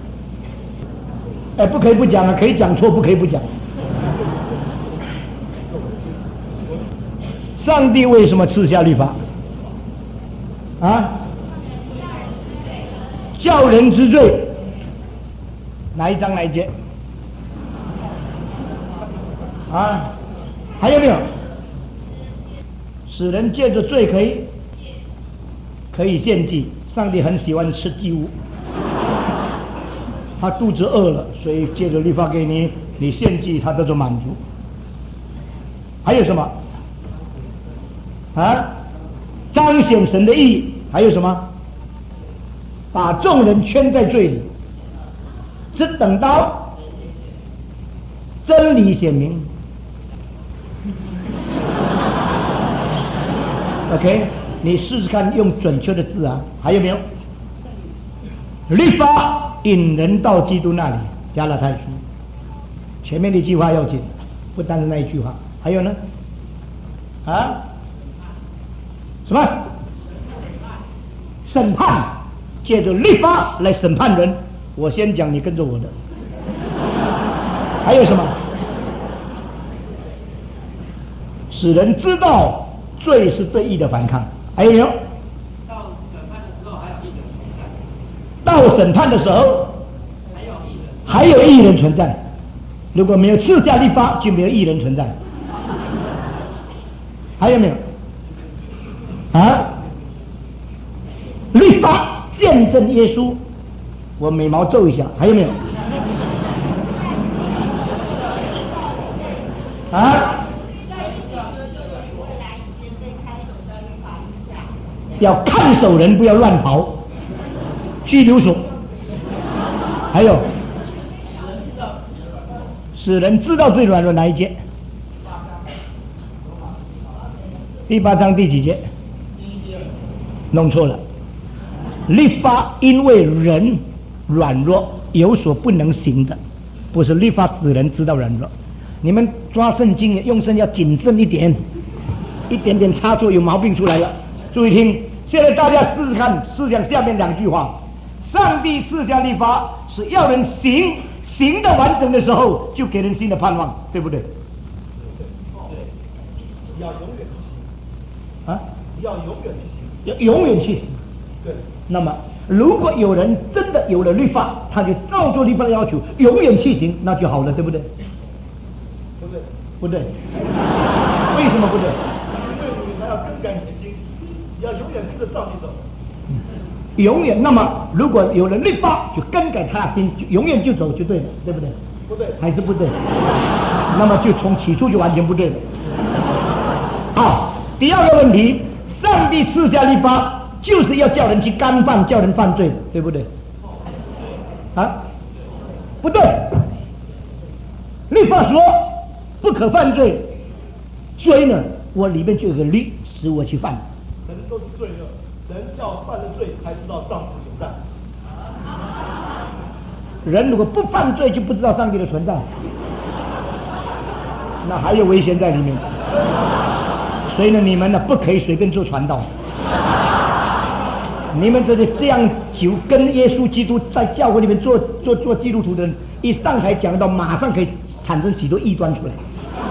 哎，不可以不讲啊，可以讲错，不可以不讲。上帝为什么赐下律法？啊？叫人知罪。哪一章哪一节？啊？还有没有？使人借着罪可以献祭。上帝很喜欢吃祭物，他肚子饿了，所以借着律法给你，你献祭他得到满足。还有什么？啊？彰显神的义。还有什么？把众人圈在罪里，只等到真理显明。OK， 你试试看用准确的字啊。还有没有？律法引人到基督那里，加拉太书。前面的一句话要紧，不单是那一句话。还有呢？啊？什么？审判，借着律法来审判人。我先讲，你跟着我的。还有什么？使人知道罪是对义的反抗。还有没有？到审判的时候还有义人存在。如果没有赐下律法，就没有义人存在。还有没有？啊？律法见证耶稣。我眉毛皱一下。还有没有？啊？要看守人，不要乱跑，拘留所。还有，使人知道最软弱哪一节？第8章第几节？弄错了。律法因为人软弱有所不能行的，不是律法使人知道软弱。你们抓圣经用神要谨慎一点，一点点差错有毛病出来了。注意听，现在大家试试看，试想下面2句话：上帝赐下律法是要人行的完整的时候，就给人新的盼望，对不对？ 要永远去行啊！ 要永远去行， 要永远去行。 对。 那么，如果有人真的有了律法，他就照着律法的要求永远去行，那就好了，对不对？ 不对， 不对。为什么不对？ 因为你还要更改你的心。 要永远跟着上帝走。 永远。那么如果有人律法，就更改他的心，就永远就走就对了，对不对？ 不对， 还是不对？那么就从起初就完全不对了。好，第二个问题，上帝赐下律法，就是要叫人去干犯，叫人犯罪，对不对？啊，不对。律法说不可犯罪，所以呢，我里面就有个律使我去犯。 人都是罪恶，人要犯了罪才知道上帝存在。 人如果不犯罪，就不知道上帝的存在，那还有危险在里面。所以呢，你们呢不可以随便做传道。你们这样久跟耶稣基督在教会里面做基督徒的人，一上台讲到，马上可以产生许多异端出来。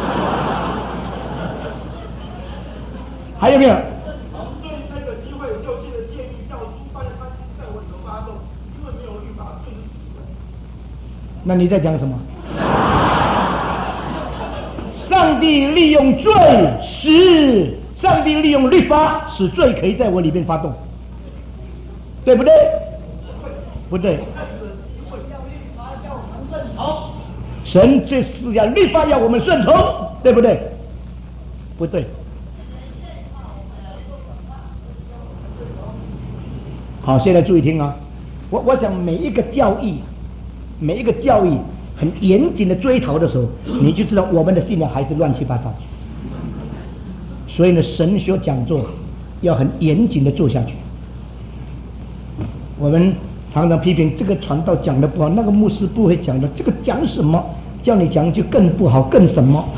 还有没有？ 对这个机会有就近的建议，叫书办的他在我里头发动，因为没有律法，罪是死的。 那你在讲什么？上帝利用罪使，上帝利用律法使罪可以在我里面发动，对不对？不对。神这是要律法要我们顺从，对不对？不对。好，现在注意听啊！我想每一个教义很严谨的追讨的时候，你就知道我们的信仰还是乱七八糟。所以呢，神学讲座要很严谨的做下去。我们常常批评这个传道讲的不好，那个牧师不会讲的，这个讲什么，叫你讲就更不好，更什么。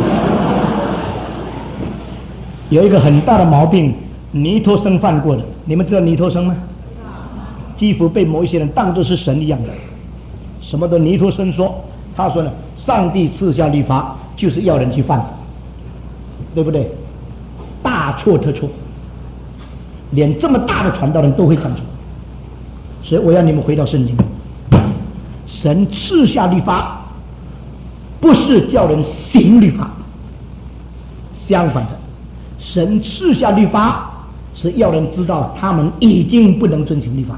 有一个很大的毛病，尼托生犯过的，你们知道尼托生吗？几乎被某一些人当作是神一样的，什么都尼托生说。他说呢，上帝赐下律法就是要人去犯，对不对？大错特错，连这么大的传道人都会讲错。所以我要你们回到圣经，神赐下律法不是叫人行律法，相反的，神赐下律法是要人知道他们已经不能遵行律法了。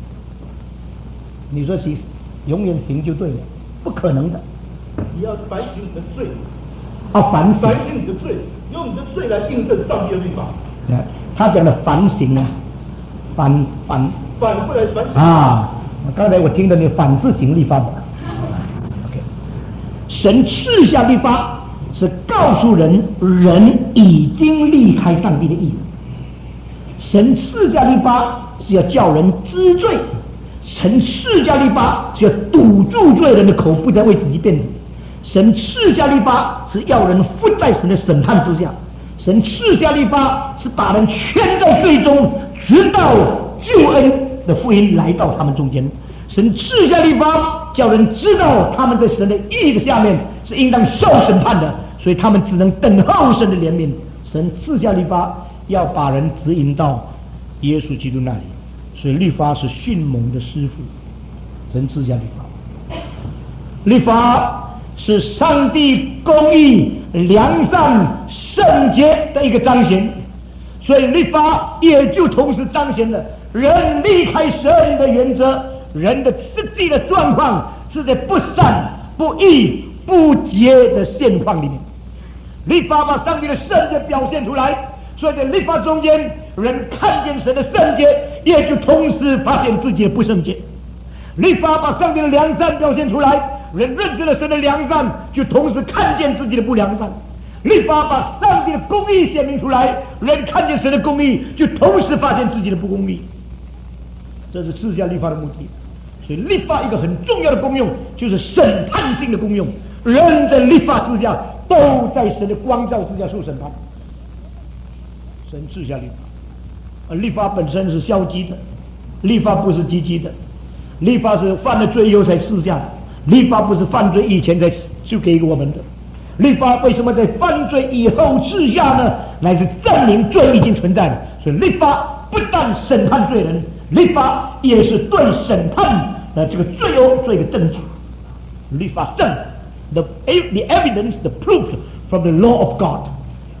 你说其永远行就对了，不可能的。 你要反省你的罪， 反省你的罪，用你的罪来印证上帝的律法。 他讲的反省啊，反过来反省啊！刚才我听到你反是行律法的。OK， 神赐下律法是告诉人已经离开上帝的意思。神赐下律法是要叫人知罪。神赐下律法是要堵住罪人的口，不再为自己辩护。神赐下律法是要人伏在神的审判之下。神赐下律法是把人圈在罪中，直到救恩的福音来到他们中间。神赐下律法叫人知道他们在神的意的下面是应当受审判的，所以他们只能等候神的怜悯。神赐下律法要把人指引到耶稣基督那里，所以律法是迅猛的师傅。神赐下律法，律法是上帝公义、良善、圣洁的一个彰显，所以律法也就同时彰显了人离开神的原则，人的实际的状况是在不善、不义、不洁的现况里面。律法把上帝的圣洁表现出来，所以在律法中间，人看见神的圣洁，也就同时发现自己的不圣洁。律法把上帝的良善表现出来，人认识了神的良善，就同时看见自己的不良善。律法把上帝的公义显明出来，人看见神的公义，就同时发现自己的不公义。这是赐下律法的目的。所以律法一个很重要的功用就是审判性的功用，人在律法之下都在神的光照之下受审判。神赐下律法，律法本身是消极的，律法不是积极的，律法是犯了罪以后才赐下的，律法不是犯罪以前才就给我们的。律法为什么在犯罪以后赐下呢？乃是证明罪已经存在了。所以律法不但审判罪人，律法也是对审判的这个罪恶做一个证据。律法证 the evidence, the proof from the law of God，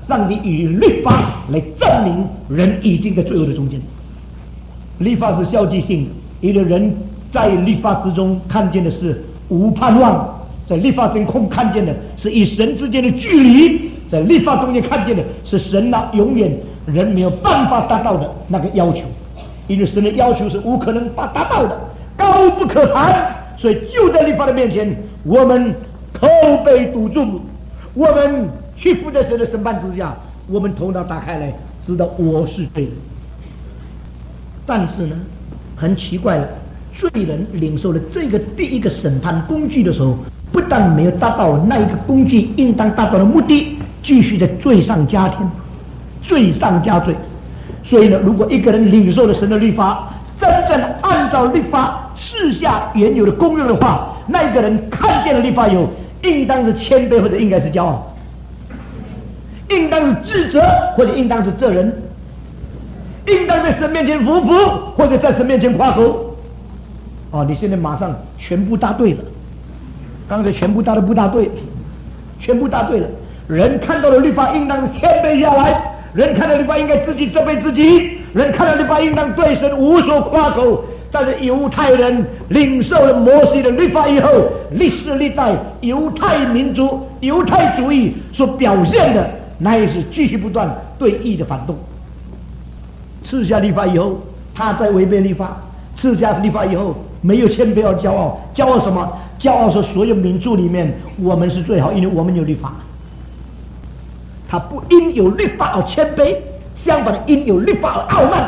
上帝以律法来证明人已经在罪恶的中间。律法是消极性的，一个人在律法之中看见的是无盼望，在律法中看见的是与神之间的距离，在律法中间看见的是神永远人没有办法达到的那个要求，因为神的要求是无可能达到的，高不可攀，所以就在律法的面前，我们口被堵住，我们屈服在神的审判之下，我们头脑打开来，知道我是罪人。但是呢，很奇怪了，罪人领受了这个第一个审判工具的时候，不但没有达到那一个工具应当达到的目的，继续的罪上加添，罪上加罪。所以呢，如果一个人领受了神的律法，真正按照律法赐下原有的功用的话，那一个人看见了律法以后，应当是谦卑或者应该是骄傲，应当是自责或者应当是责人，应当在神面前服服或者在神面前夸口。你现在马上全部答对了，刚才全部答的不大对，全部答对了。人看到了律法应当是谦卑下来，人看到律法应该自己责备自己，人看到律法应当对神无所夸口。但是犹太人领受了摩西的律法以后，历世历代犹太民族犹太主义所表现的，那也是继续不断对义的反动。赐下律法以后，他在违背律法；赐下律法以后，没有谦卑而骄傲。骄傲什么？骄傲是所有民族里面我们是最好，因为我们有律法。他不因有律法而谦卑，相反的因有律法而傲慢。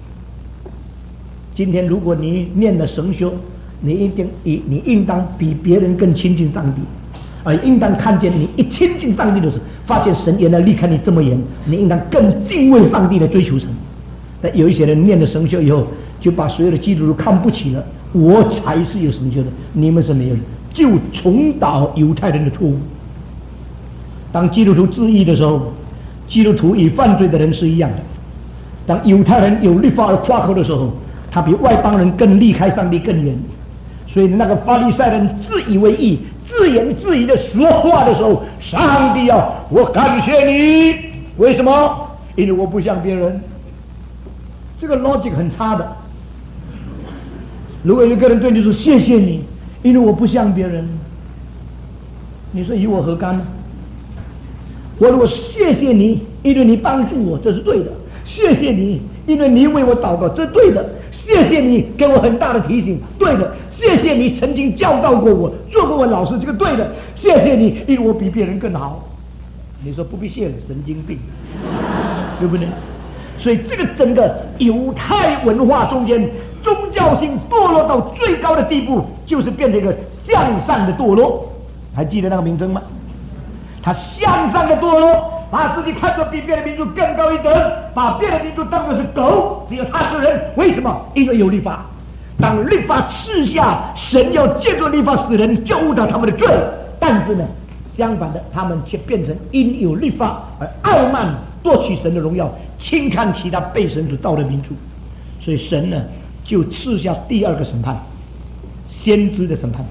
今天如果你念了神修，你应当比别人更亲近上帝，而应当看见你一亲近上帝的时候，发现神原来离开你这么远，你应当更敬畏上帝来追求神。但有一些人念了神修以后，就把所有的基督徒看不起了，我才是有神修的，你们是没有的，就重蹈犹太人的错误。当基督徒自义的时候，基督徒与犯罪的人是一样的。当犹太人有律法而夸口的时候，他比外邦人更离开上帝更远。所以那个法利赛人自以为义，自言自语的说话的时候，上帝我感谢你，为什么？因为我不像别人。这个逻辑很差的。如果有个人对你说谢谢你，因为我不像别人，你说与我何干呢？我如果谢谢你，因为你帮助我，这是对的；谢谢你，因为你为我祷告，这是对的；谢谢你给我很大的提醒，对的；谢谢你曾经教导过我，做过我老师，这个对的；谢谢你，因为我比别人更好。你说不必谢了，神经病，对不对？所以这个整个犹太文化中间，宗教性堕落到最高的地步，就是变成一个向上的堕落。还记得那个名称吗？他向上的堕落，把自己看作比别的民族更高一等，把别的民族当作是狗，只有他是人。为什么？因为有律法。当律法赐下，神要借助律法使人救到他们的罪，但是呢，相反的，他们却变成因有律法而傲慢，夺取神的荣耀，轻看其他被神所造的民族。所以神呢，就赐下第二个审判，先知的审判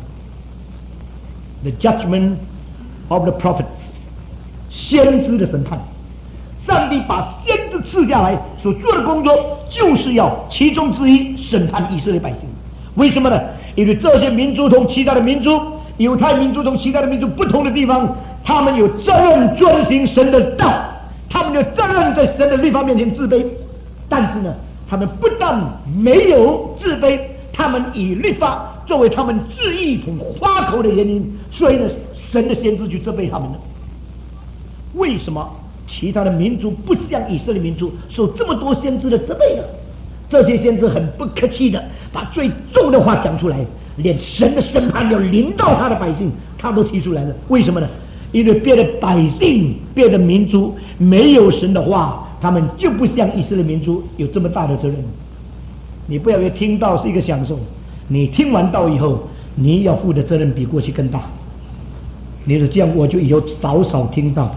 ，the judgment of the prophets， 先知的审判。上帝把先知赐下来所做的工作，就是要其中之一审判以色列百姓。为什么呢？因为这些民族同其他的民族，犹太民族同其他的民族不同的地方，他们有责任遵行神的道，他们有责任在神的律法面前自卑。但是呢，他们不但没有自卑，他们以律法作为他们自义同夸口的原因，所以呢，神的先知去责备他们了。为什么其他的民族不像以色列民族受这么多先知的责备呢？这些先知很不客气的把最重的话讲出来，连神的审判要临到他的百姓，他都提出来了。为什么呢？因为别的百姓、别的民族没有神的话，他们就不像以色列民族有这么大的责任。你不要以为听道是一个享受，你听完道以后，你要负的责任比过去更大。你说这样，我就以后少听道吧。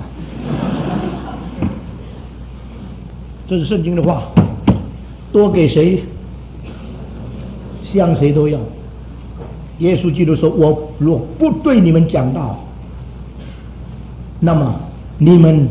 这是圣经的话，多给谁，向谁都要。耶稣基督说：“我若不对你们讲道，那么你们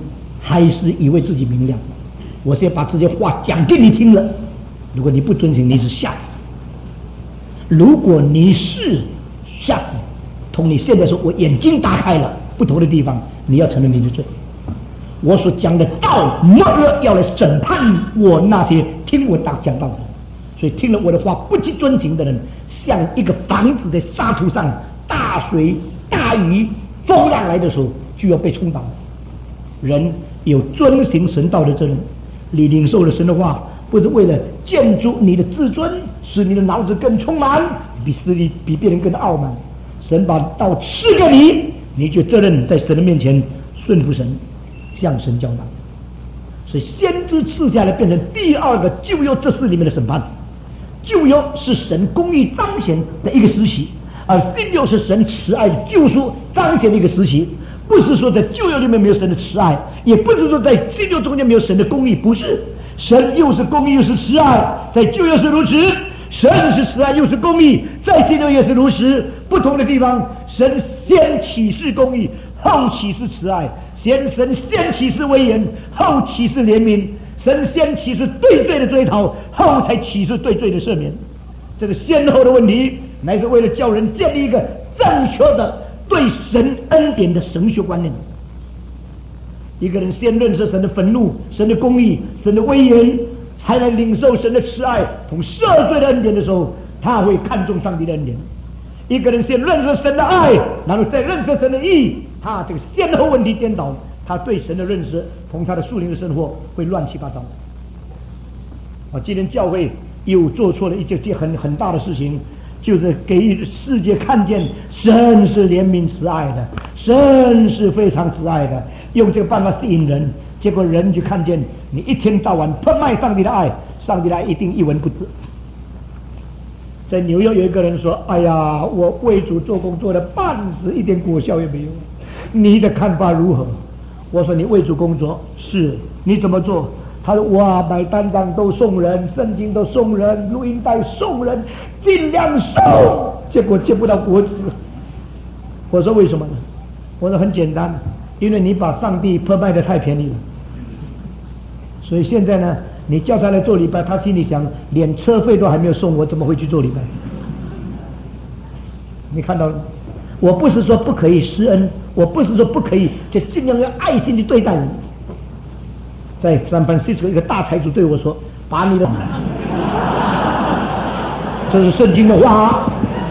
还是以为自己明亮？我先把这些话讲给你听了，如果你不遵循，你是瞎子；如果你是瞎子，同你现在说我眼睛打开了不同的地方，你要承认你的罪。我所讲的道末日要来审判我那些听我讲道的人，所以听了我的话不去遵行的人，像一个房子在沙土上，大水大雨风浪来的时候就要被冲倒。人有遵行神道的责任，你领受了神的话，不是为了建筑你的自尊，使你的脑子更充满，比别人更傲慢。神把道赐给你，你就责任在神的面前顺服神，向神交代。所以先知赐下来变成第二个旧约这事里面的审判。旧约是神公义彰显的一个时期，而新约是神慈爱的救赎彰显的一个时期。不是说在旧约里面没有神的慈爱，也不是说在新约中间没有神的公义，不是。神又是公义又是慈爱，在旧约是如此，神是慈爱又是公义，在新约也是如此。不同的地方，神先启示公义，后启示慈爱；神先启示威严，后启示怜悯；神先启示对罪的追讨，后才启示对罪的赦免。这个先后的问题，乃是为了叫人建立一个正确的对神恩典的神学观念。一个人先认识神的愤怒、神的公义、神的威严，才能领受神的慈爱同赦罪的恩典的时候，他会看重上帝的恩典。一个人先认识神的爱，然后再认识神的义，他这个先后问题颠倒，他对神的认识同他的属灵的生活会乱七八糟。今天教会又做错了一件很大的事情，就是给世界看见神是怜悯慈爱的，神是非常慈爱的，用这个办法吸引人，结果人就看见你一天到晚喷卖上帝的爱，上帝的爱一定一文不值。在纽约有一个人说：“哎呀，我为主做工做了半死，一点果效也没有。你的看法如何？”我说：“你为主工作是，你怎么做？”他说：“哇，买单张都送人，圣经都送人，录音带送人，尽量送，结果接不到果子。”我说：“为什么呢？”我说：“很简单，因为你把上帝卖得太便宜了。所以现在呢，你叫他来做礼拜，他心里想，连车费都还没有送我，怎么会去做礼拜？”你看到了？我不是说不可以施恩，我不是说不可以，就尽量用爱心去对待人。在San Francisco一个大财主对我说：“把你的，这是圣经的话，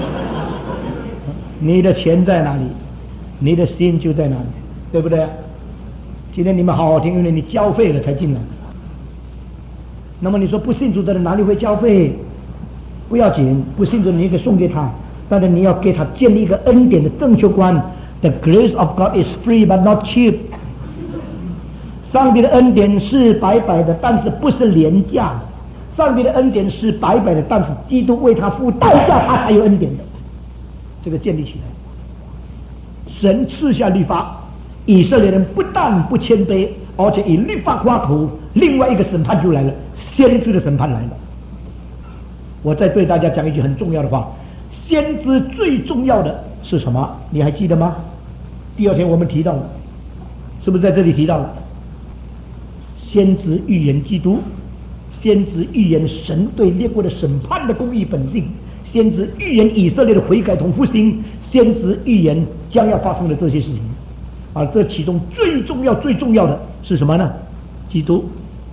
你的钱在哪里，你的心就在哪里，对不对？今天你们好好听，因为你交费了才进来。那么你说不信主的人哪里会交费？不要紧，不信主你可以送给他，但是你要给他建立一个恩典的正确观。The grace of God is free but not cheap。上帝的恩典是白白的，但是不是廉价的。上帝的恩典是白白的，但是基督为他付代价，他才有恩典的。这个建立起来。神赐下律法，以色列人不但不谦卑，而且以律法夸口。另外一个审判就来了，先知的审判来了。我再对大家讲一句很重要的话：先知最重要的是什么？你还记得吗？第二天我们提到了，是不是在这里提到了？先知预言基督，先知预言神对列国的审判的公义本性，先知预言以色列的悔改同复兴，先知预言将要发生的这些事情。而这其中最重要的是什么呢？基督。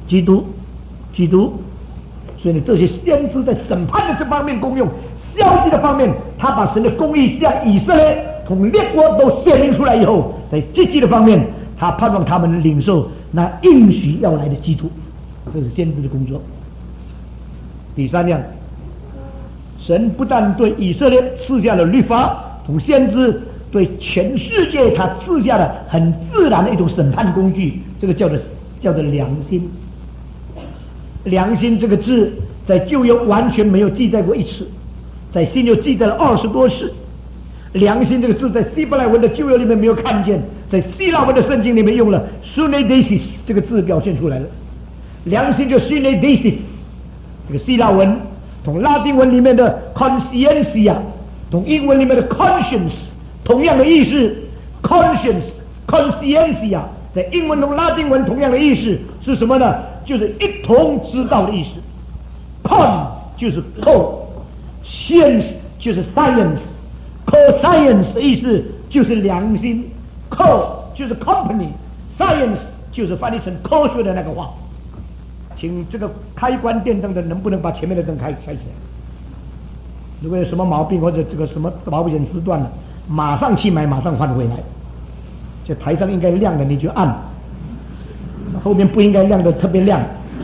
所以呢，这些先知在审判的这方面功用，消极的方面，他把神的公义向以色列同列国都显明出来以后，在积极的方面，他盼望他们领受那应许要来的基督。这是先知的工作。第三样，神不但对以色列赐下了律法同先知，对全世界他赐下了很自然的一种审判工具，这个叫做良心。良心这个字在旧约完全没有记载过一次，在新约记载了20多次。良心这个字在希伯来文的旧约里面没有看见，在希腊文的圣经里面用了 synedesis 这个字表现出来了。良心就 synedesis， 这个希腊文同拉丁文里面的 conscientia 同英文里面的 conscience 同样的意思。conscience conscientia 在英文同拉丁文同样的意思是什么呢？就是一同知道的意思。con 就是 co，science 就是 science，co-science 的意思就是良心 ，co 就是 company，science 就是翻译成科学的那个话。请这个开关电灯的能不能把前面的灯开起来？如果有什么毛病或者这个什么保险丝断了，马上去买，马上换回来。就台上应该亮的你就按，后面不应该亮的特别亮。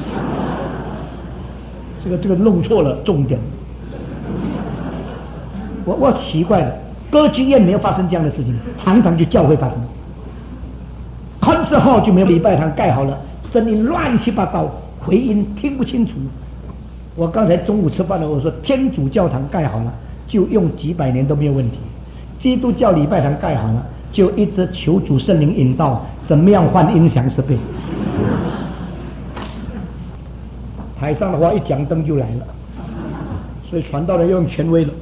这个弄错了重点。我奇怪了，歌剧院没有发生这样的事情，常常就教会发生。concert hall 就没有礼拜堂盖好了，声音乱七八糟，回音听不清楚。我刚才中午吃饭了，我说天主教堂盖好了，就用几百年都没有问题；基督教礼拜堂盖好了，就一直求主圣灵引导，怎么样换音响设备。台上的话一讲灯就来了，所以传道人用权威了。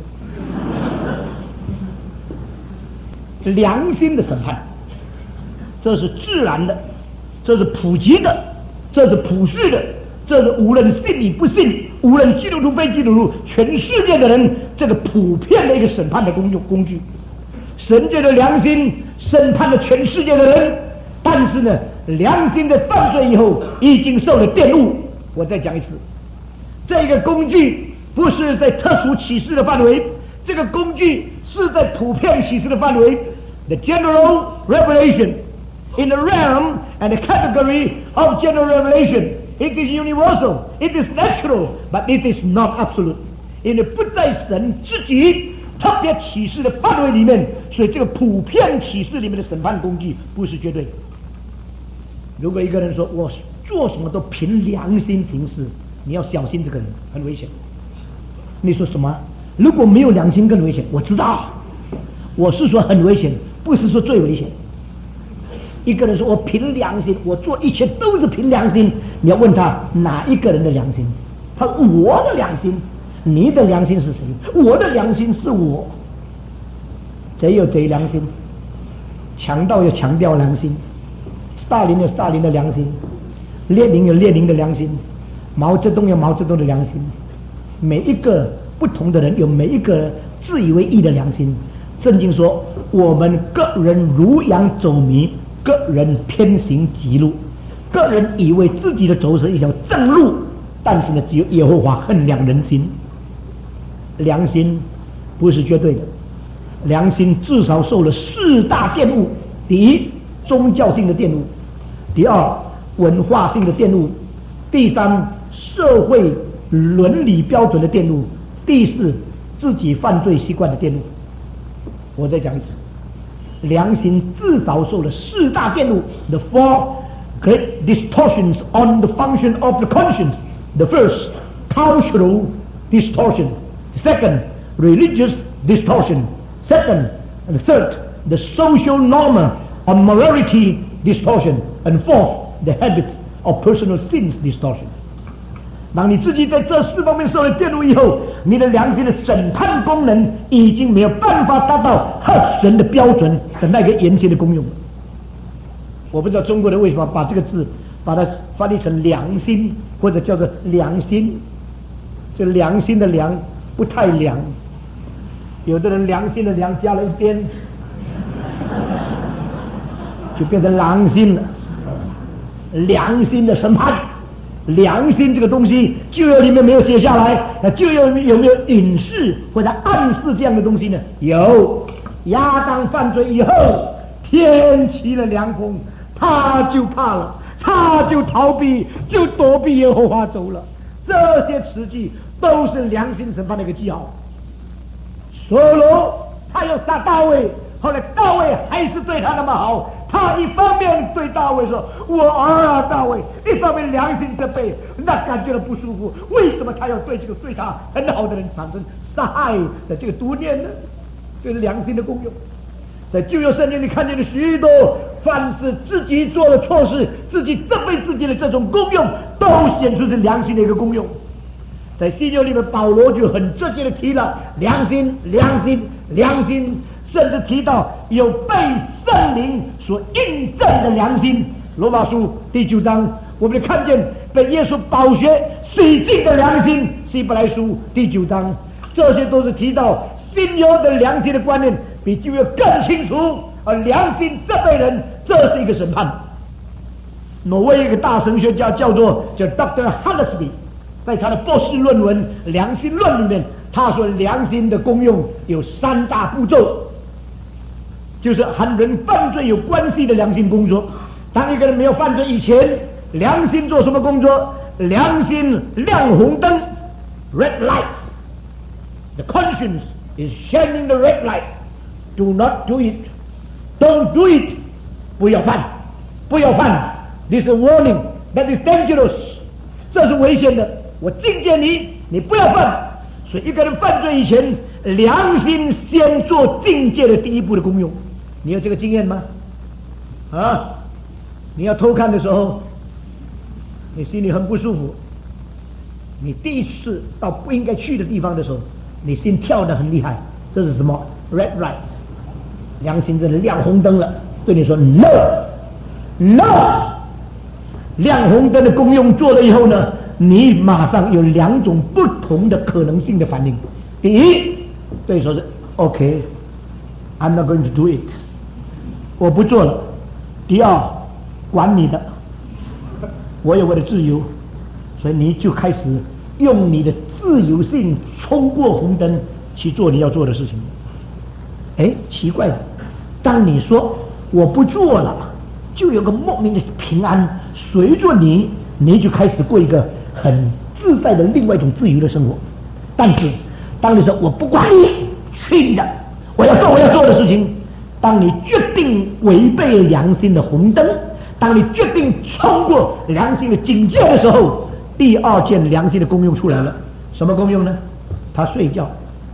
良心的审判，这是自然的，这是普及的，这是普世的，这是无论信与不信，无论基督徒非基督徒，全世界的人这个普遍的一个审判的工具。神界的良心审判了全世界的人，但是呢，良心的犯罪以后已经受了玷污。我再讲一次，这个工具不是在特殊启示的范围，这个工具是在普遍启示的范围。The general revelation in the realm and the category of general revelation, it is universal, it is natural, but it is not absolute. 因为不在神自己特别启示的范围里面，所以这个普遍启示里面的审判工具不是绝对的。如果一个人说我做什么都凭良心行事，你要小心这个人，很危险。你说什么？如果没有良心更危险，我知道，我是说很危险，不是说最危险。一个人说我凭良心，我做一切都是凭良心，你要问他哪一个人的良心？他说我的良心。你的良心是谁？我的良心是我。贼有贼良心，强盗有强盗良心，斯大林有斯大林的良心，列宁有列宁的良心，毛泽东有毛泽东的良心。每一个不同的人有每一个自以为义的良心。圣经说我们个人如羊走迷，个人偏行歧路，个人以为自己的走是一条正路，但是呢，只有耶和华衡量人心。良心不是绝对的，良心至少受了4大玷污：第一，宗教性的玷污；第二，文化性的玷污；第三，社会伦理标准的玷污；第四，自己犯罪习惯的玷污。我再讲一次，良心至少受了4大玷污 ：the 4 great distortions on the function of the conscience. The first, cultural distortion.Second, religious distortion. Second, and third, the social norm on morality distortion. And fourth, the habit of personal sins distortion. 当你自己在这4方面受了玷污以后，你的良心的审判功能已经没有办法达到合神的标准的那个严谨的功用。我不知道中国人为什么把这个字把它翻译成良心，或者叫做良心，就良心的良不太良，有的人良心的良加了一边，就变成狼心了。良心的审判，良心这个东西，旧约里面没有写下来，那旧约有没有隐示或者暗示这样的东西呢？有。亚当犯罪以后，天起了凉风，他就怕了，他就逃避，就躲避耶和华走了。这些词句都是良心审判的一个记号。所罗他要杀大卫，后来大卫还是对他那么好，他一方面对大卫说我儿啊大卫，一方面良心责备，那感觉到不舒服。为什么他要对这个对他很好的人产生杀害的这个毒念呢？这是良心的功用。在旧约圣经里看见了许多凡是自己做了错事，自己责备自己的这种功用，都显出是良心的一个功用。在新约里面，保罗就很直接的提了良心，良心，良心，甚至提到有被圣灵所印证的良心。罗马书第9章，我们看见被耶稣宝血洗净的良心。希伯来书第9章，这些都是提到新约的良心的观念，比旧约更清楚。而良心这类人，这是一个审判。挪威一个大神学家叫 Dr. Hallesby， 在他的博士论文《良心论》里面，他说良心的功用有3大步骤，就是和人犯罪有关系的良心工作。当一个人没有犯罪以前，良心做什么工作？良心亮红灯 ，red light。The conscience is shining the red light. Do not do it. Don't do it. 不要犯，不要犯。This is a warning. That is dangerous. 这是危险的。我警戒你，你不要犯。所以一个人犯罪以前，良心先做警戒的第一步的功用。你有这个经验吗？啊？你要偷看的时候，你心里很不舒服。你第一次到不应该去的地方的时候，你心跳得很厉害。这是什么 ？Red light， 良心真的亮红灯了，对你说 No， 亮红灯的功用做了以后呢，你马上有2种不同的可能性的反应。第一，对你说是 OK，I'm not going to do it， 我不做了。第二，管你的，我有我的自由，所以你就开始用你的自由性冲过红灯去做你要做的事情。哎，奇怪了，当你说我不做了，就有个莫名的平安随着你，你就开始过一个很自在的另外一种自由的生活。但是当你说我不管你，去你的，我要做我要做的事情，当你决定违背良心的红灯，当你决定冲过良心的警戒的时候，第二件良心的功用出来了。什么功用呢？他睡觉。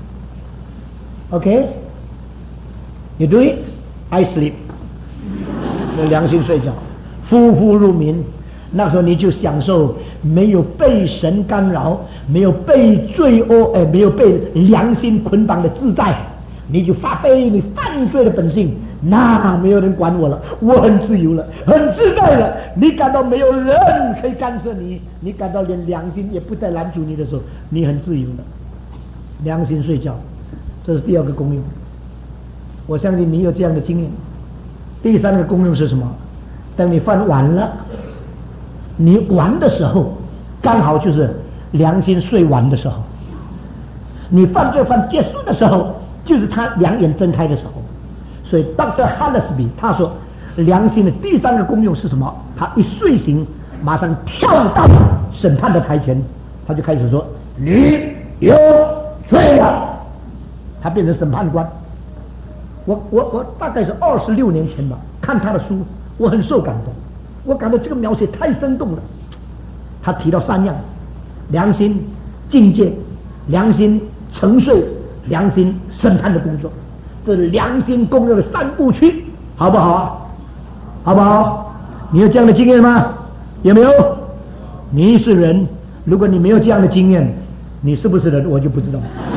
OK， you do it, I sleep。良心睡觉，呼呼入眠。那时候你就享受没有被神干扰，没有被罪恶，没有被良心捆绑的自在，你就发挥你犯罪的本性。那没有人管我了，我很自由了，很自在了。你感到没有人可以干涉你，你感到连良心也不再拦阻你的时候，你很自由了。良心睡觉，这是第二个功用。我相信你有这样的经验。第三个功用是什么？等你犯完了，你完的时候，刚好就是良心睡完的时候。你犯罪犯结束的时候，就是他两眼睁开的时候。所以 Dr. Hallesby 他说，良心的第三个功用是什么？他一睡醒，马上跳到审判的台前，他就开始说：“你有罪了。”他变成审判官。我大概是26年前吧，看他的书，我很受感动。我感到这个描写太生动了。他提到3样：良心、境界、良心沉睡、良心审判的工作。这是良心功用的3部曲，好不好？好不好？你有这样的经验吗？有没有？你是人，如果你没有这样的经验，你是不是人，我就不知道。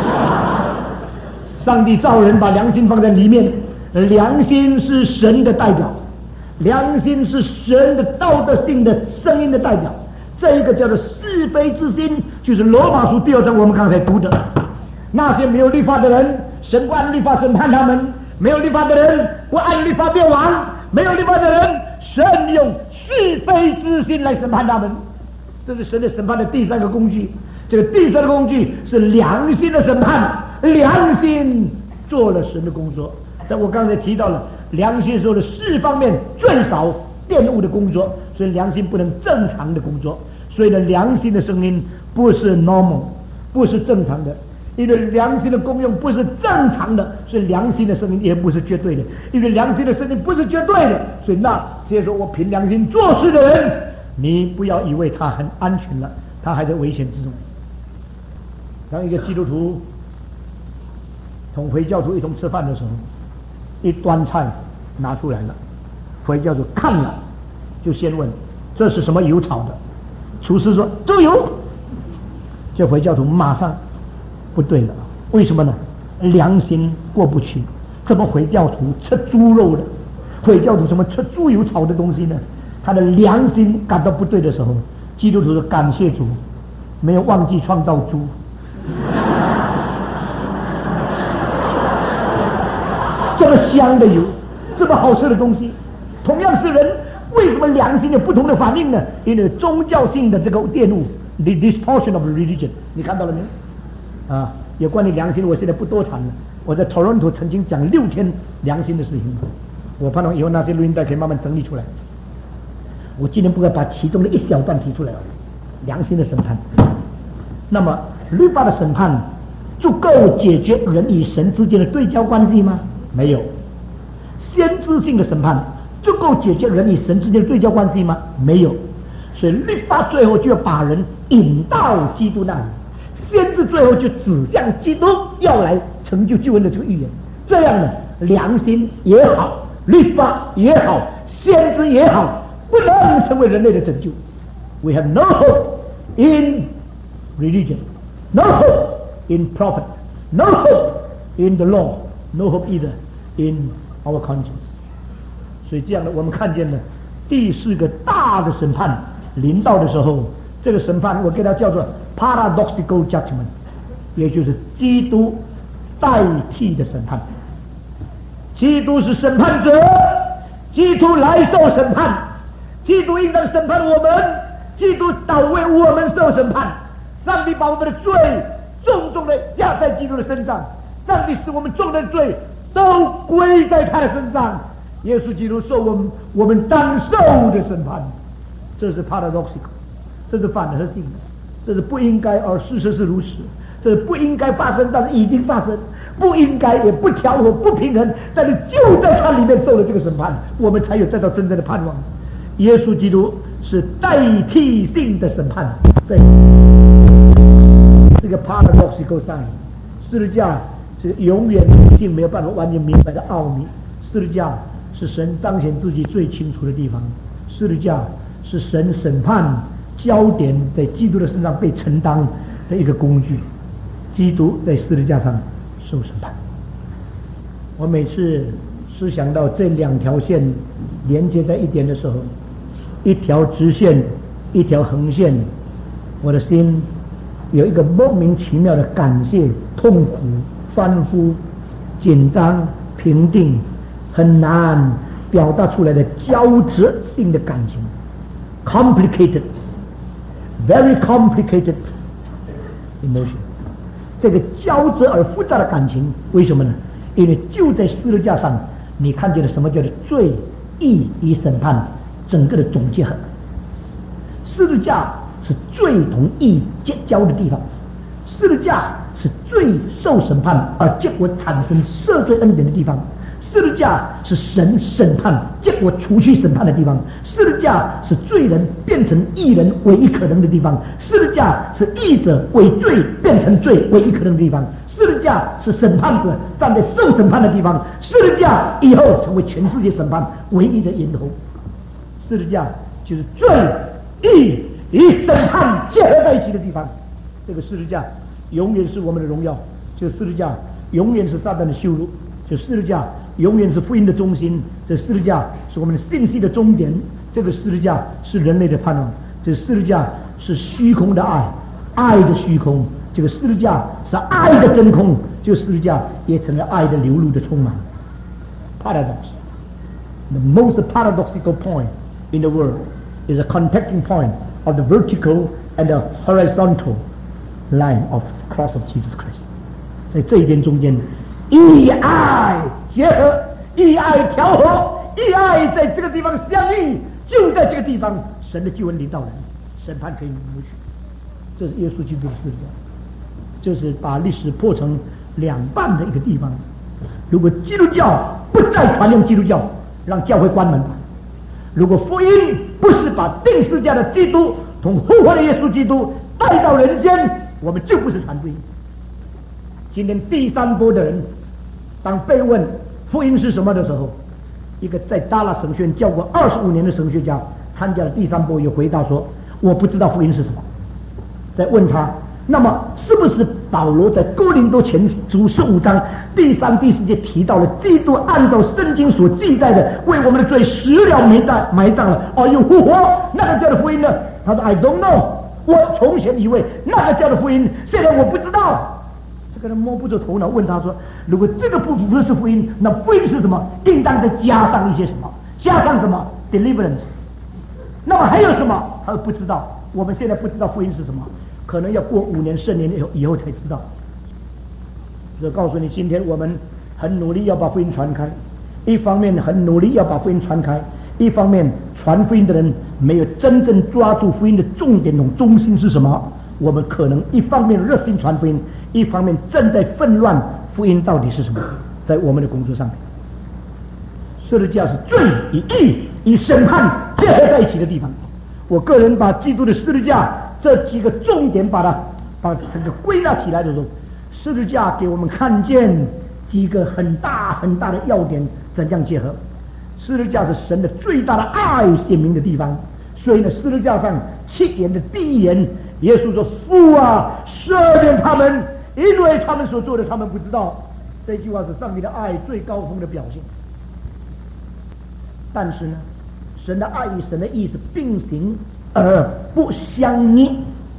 上帝造人，把良心放在里面，良心是神的代表，良心是神的道德性的声音的代表。这一个叫做是非之心，就是罗马书第2章我们刚才读的。那些没有律法的人，神不按律法审判他们；没有律法的人，不按律法灭亡；没有律法的人，神用是非之心来审判他们。这是神的审判的第3个工具。这个第3个工具是良心的审判。良心做了神的工作。但我刚才提到了，良心做了4方面最少玷污的工作，所以良心不能正常的工作。所以呢，良心的声音不是 normal， 不是正常的。因为良心的功用不是正常的，所以良心的声音也不是绝对的。因为良心的声音不是绝对的，所以那接着说我凭良心做事的人，你不要以为他很安全了，他还在危险之中。当一个基督徒同回教徒一同吃饭的时候，一端菜拿出来了，回教徒看了就先问这是什么油炒的，厨师说猪油，这回教徒马上不对了，为什么呢？良心过不去，怎么回教徒吃猪肉的？ 鬼教徒什么吃猪油炒的东西呢？他的良心感到不对的时候，基督徒说感谢主，没有忘记创造猪。这么香的油，这么好吃的东西，同样是人，为什么良心有不同的反应呢？因为宗教性的这个玷污 ，the distortion of religion， 你看到了没有？啊，有关于良心，我现在不多谈了。我在 Toronto 曾经讲6天良心的事情，我盼望以后那些录音带可以慢慢整理出来。我今天不会把其中的一小段提出来了。良心的审判，那么律法的审判足够解决人与神之间的对交关系吗？没有。先知性的审判足够解决人与神之间的对交关系吗？没有。所以律法最后就要把人引到基督那里，先知最后就指向基督要来成就救恩的这个预言。这样呢，良心也好，律法也好，先知也好，不能成为人类的拯救。We have no hope in religion, no hope in prophet, no hope in the law, no hope either in our conscience. 所以这样的，我们看见了第4个大的审判临到的时候，这个审判我给它叫做 paradoxical judgment， 也就是基督代替的审判。基督是审判者，基督来受审判，基督应当审判我们，基督倒为我们受审判。上帝把我们的罪重重的压在基督的身上，上帝使我们重的罪都归在他的身上。耶稣基督受我们当受的审判，这是 paradoxical， 这是反合性的，这是不应该，而事实是如此。这是不应该发生，但是已经发生，不应该也不调和不平衡，但是就在它里面受了这个审判，我们才有得到真正的盼望。耶稣基督是代替性的审判，对，这个 paradoxical sign， 十字架是永远理性没有办法完全明白的奥秘，十字架是神彰显自己最清楚的地方，十字架是神审判焦点在基督的身上被承担的一个工具。基督在十字架上受审判。我每次思想到这2条线连接在一点的时候，一条直线，一条横线，我的心有一个莫名其妙的感谢、痛苦、翻覆、紧张、平定，很难表达出来的交织性的感情 ，complicated, very complicated emotion。这个交织而复杂的感情，为什么呢？因为就在十字架上，你看见了什么叫做罪、义与审判整个的总结合。十字架是罪同义结交的地方，十字架是罪受审判而结果产生赦罪恩典的地方，十字架是神审判结果除去审判的地方，十字架是罪人变成义人唯一可能的地方，十字架是义者为罪变成罪唯一可能的地方，十字架是审判者站在受审判的地方，十字架以后成为全世界审判唯一的源头。十字架就是罪、义与审判结合在一起的地方。这个十字架永远是我们的荣耀，这个十字架永远是撒旦的羞辱，这十字架永远是福音的中心，这十字架是我们的信息的终点，这个十字架是人类的盼望，这十字架是虚空的爱，爱的虚空，这个十字架是爱的真空，这个十字架也成了爱的流露的充满。Paradox, the most paradoxical point in the world is a connecting point of the vertical and the horizontal line of the cross of Jesus Christ。在这一点中间，义爱结合，义爱调和，义爱在这个地方相遇，就在这个地方，神的救恩临到人，审判可以允许。这是耶稣基督的十字架，就是把历史破成2半的一个地方。如果基督教不再传扬基督教，让教会关门吧。如果福音不是把钉十字架的基督同复活的耶稣基督带到人间，我们就不是传福音。今天第3波的人，当被问福音是什么的时候，一个在达拉神学院教过25年的神学家参加了第3波，有回答说：“我不知道福音是什么。”再问他，那么是不是保罗在哥林多前书15章第3、第4节提到了基督按照圣经所记载的为我们的罪死了埋葬了，又复活，那个叫的福音呢？他说 I don't know， 我从前以为那个叫的福音，现在我不知道。这个人摸不着头脑，问他说，如果这个不是福音，那福音是什么？应当再加上一些什么？加上什么 deliverance？ 那么还有什么？他说不知道。我们现在不知道福音是什么，可能要过5年、10年以后才知道。我告诉你，今天我们很努力要把福音传开，一方面很努力要把福音传开，一方面传福音的人没有真正抓住福音的重点和中心是什么。我们可能一方面热心传福音，一方面正在纷乱福音到底是什么。在我们的工作上面，十字架是罪与义与审判结合在一起的地方。我个人把基督的十字架这几个重点把整个归纳起来的时候，十字架给我们看见几个很大很大的要点怎样结合。十字架是神的最大的爱显明的地方，所以呢，十字架上7言的第1言，耶稣说：“父啊，赦免他们，因为他们所做的他们不知道。”这句话是上帝的爱最高峰的表现。但是呢，神的爱与神的义是并行而不相逆，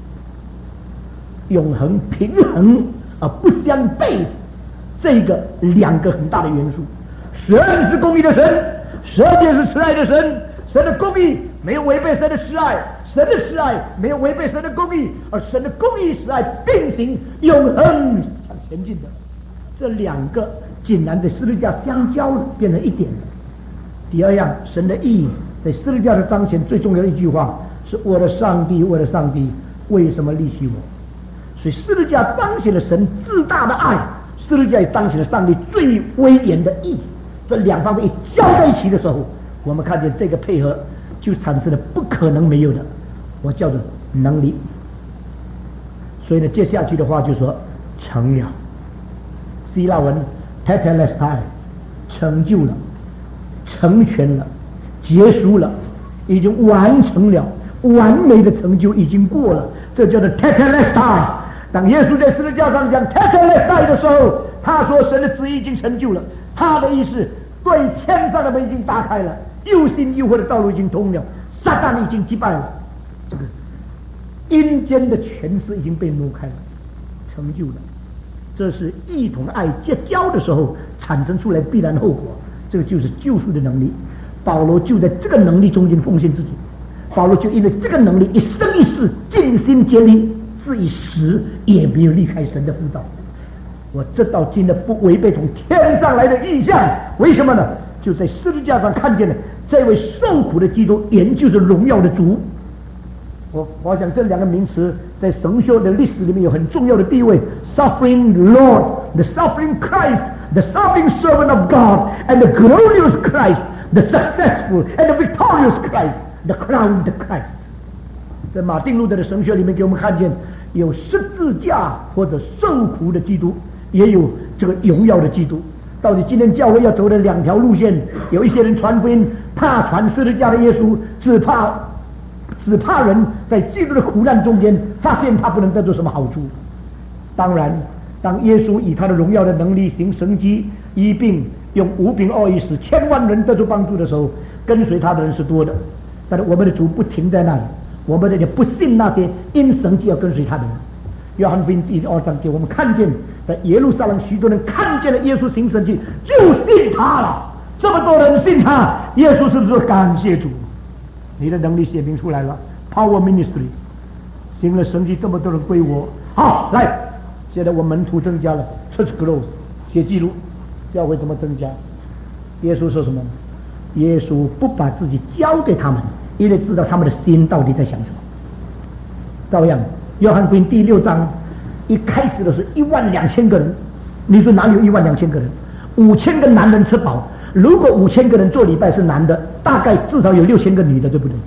永恒平衡而不相悖，这个2个很大的元素。神是公义的神，神也是慈爱的神。神的公义没有违背神的慈爱，神的慈爱没有违背神的公义，而神的公义慈爱并行永恒向前进的。这2个竟然在十字架相交了，变成一点了。第二样，神的义在十字架的彰显最重要的一句话是：“我的上帝，我的上帝，为什么离弃我？”所以十字架彰显了神至大的爱，十字架也彰显了上帝最威严的义。这2方面一交在一起的时候，我们看见这个配合就产生了不可能没有的，我叫做能力。所以呢，接下去的话就说成了，希腊文 tetelestai， 成就了，成全了，结束了，已经完成了，完美的成就已经过了，这叫做 tetelestai。 当耶稣在十字架上讲 tetelestai 的时候，他说神的旨意已经成就了，他的意思对天上的门已经打开了，又新又活的道路已经通了，撒旦已经击败了，这个阴间的权势已经被挪开了，成就了。这是义同爱结交的时候产生出来必然后果，这个就是救赎的能力。保罗就在这个能力中间奉献自己，保罗就因为这个能力一生一世尽心竭力，至于死也没有离开神的呼召。我这到今天不违背从天上来的意象，为什么呢？就在十字架上看见了这位受苦的基督，也就是荣耀的主。我想这2个名词在神学的历史里面有很重要的地位。 Suffering Lord, the suffering Christ, the suffering servant of God, and the glorious Christ, the successful and the victorious Christ, the crowned Christ。 在马丁路德的神学里面给我们看见有十字架或者受苦的基督，也有这个荣耀的基督。到底今天教会要走的2条路线，有一些人传福音怕传十字架的耶稣，只怕人在基督的苦难中间发现他不能得到什么好处。当然，当耶稣以他的荣耀的能力行神迹医病，用5饼2鱼使1000万人得到帮助的时候，跟随他的人是多的。但是我们的主不停在那里，我们也不信那些因神迹要跟随他的人。约翰福音第2章给我们看见，在耶路撒冷许多人看见了耶稣行神迹，就信他了。这么多人信他，耶稣是不是说感谢主？你的能力显明出来了 ，Power Ministry， 行了神迹，这么多人归我。好，来，现在我门徒增加了 ，Church grows， 写记录，教会怎么增加？耶稣说什么？耶稣不把自己交给他们，因为知道他们的心到底在想什么。照样，约翰福音第6章一开始的是12000个人，你说哪里有12000个人？5000个男人吃饱。如果5000个人做礼拜是男的，大概至少有6000个女的，对不对？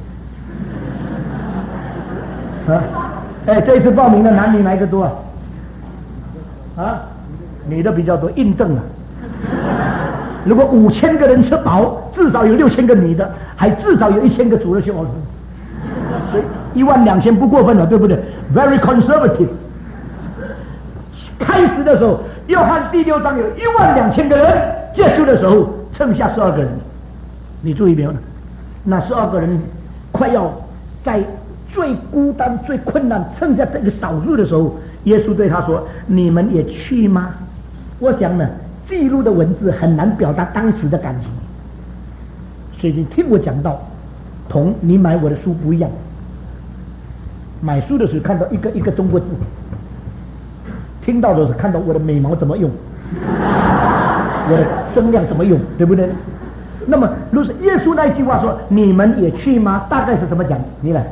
这一次报名的男女哪一个多啊？女的比较多，印证了。如果5000个人吃饱，至少有6000个女的，还至少有1000个主日学老师，所以12000不过分了，对不对？ Very conservative。 开始的时候，约翰第6章有12000个人，结束的时候剩下12个人。你注意没有呢？那12个人快要在最孤单、最困难，剩下这个少数的时候，耶稣对他说：“你们也去吗？”我想呢，记录的文字很难表达当时的感情，所以你听我讲到，同你买我的书不一样。买书的时候看到一个一个中国字，听到的是看到我的美毛怎么用，我的声量怎么用，对不对？那么，如果是耶稣那一句话说“你们也去吗”，大概是怎么讲？你来。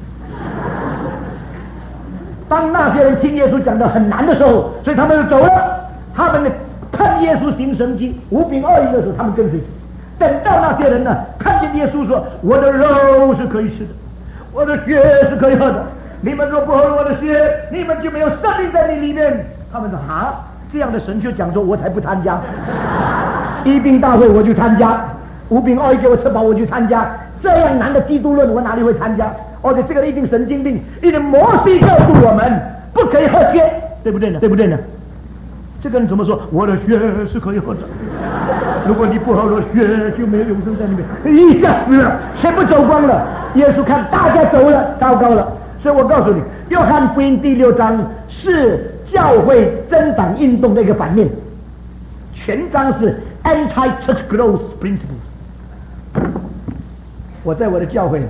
当那些人听耶稣讲的很难的时候，所以他们就走了。他们看耶稣行神迹5饼2鱼的时候，他们跟随。等到那些人呢，看见耶稣说：“我的肉是可以吃的，我的血是可以喝的。你们若不喝我的血，你们就没有生命在你里面。”他们说：“啊，这样的神学讲座我才不参加。1饼大会我就参加，5饼2鱼给我吃饱我就参加。这样难的基督论我哪里会参加？而且这个人一定神经病，一定摩西告诉我们不可以喝血，对不对呢？对不对呢？这个人怎么说？我的血是可以喝的。如果你不喝我的血，就没有永生在里面。一下死了，全部走光了。耶稣看大家走了，糟糕了。所以我告诉你，约翰福音第6章是教会增长运动的一个反面，全章是 anti-church growth principles。我在我的教会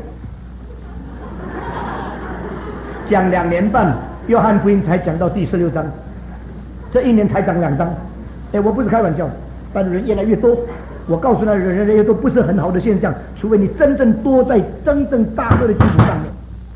讲2年半，约翰福音才讲到第16章，这1年才讲2章。我不是开玩笑，但人越来越多。我告诉他，人越来越多不是很好的现象，除非你真正多在真正大热的基础上面。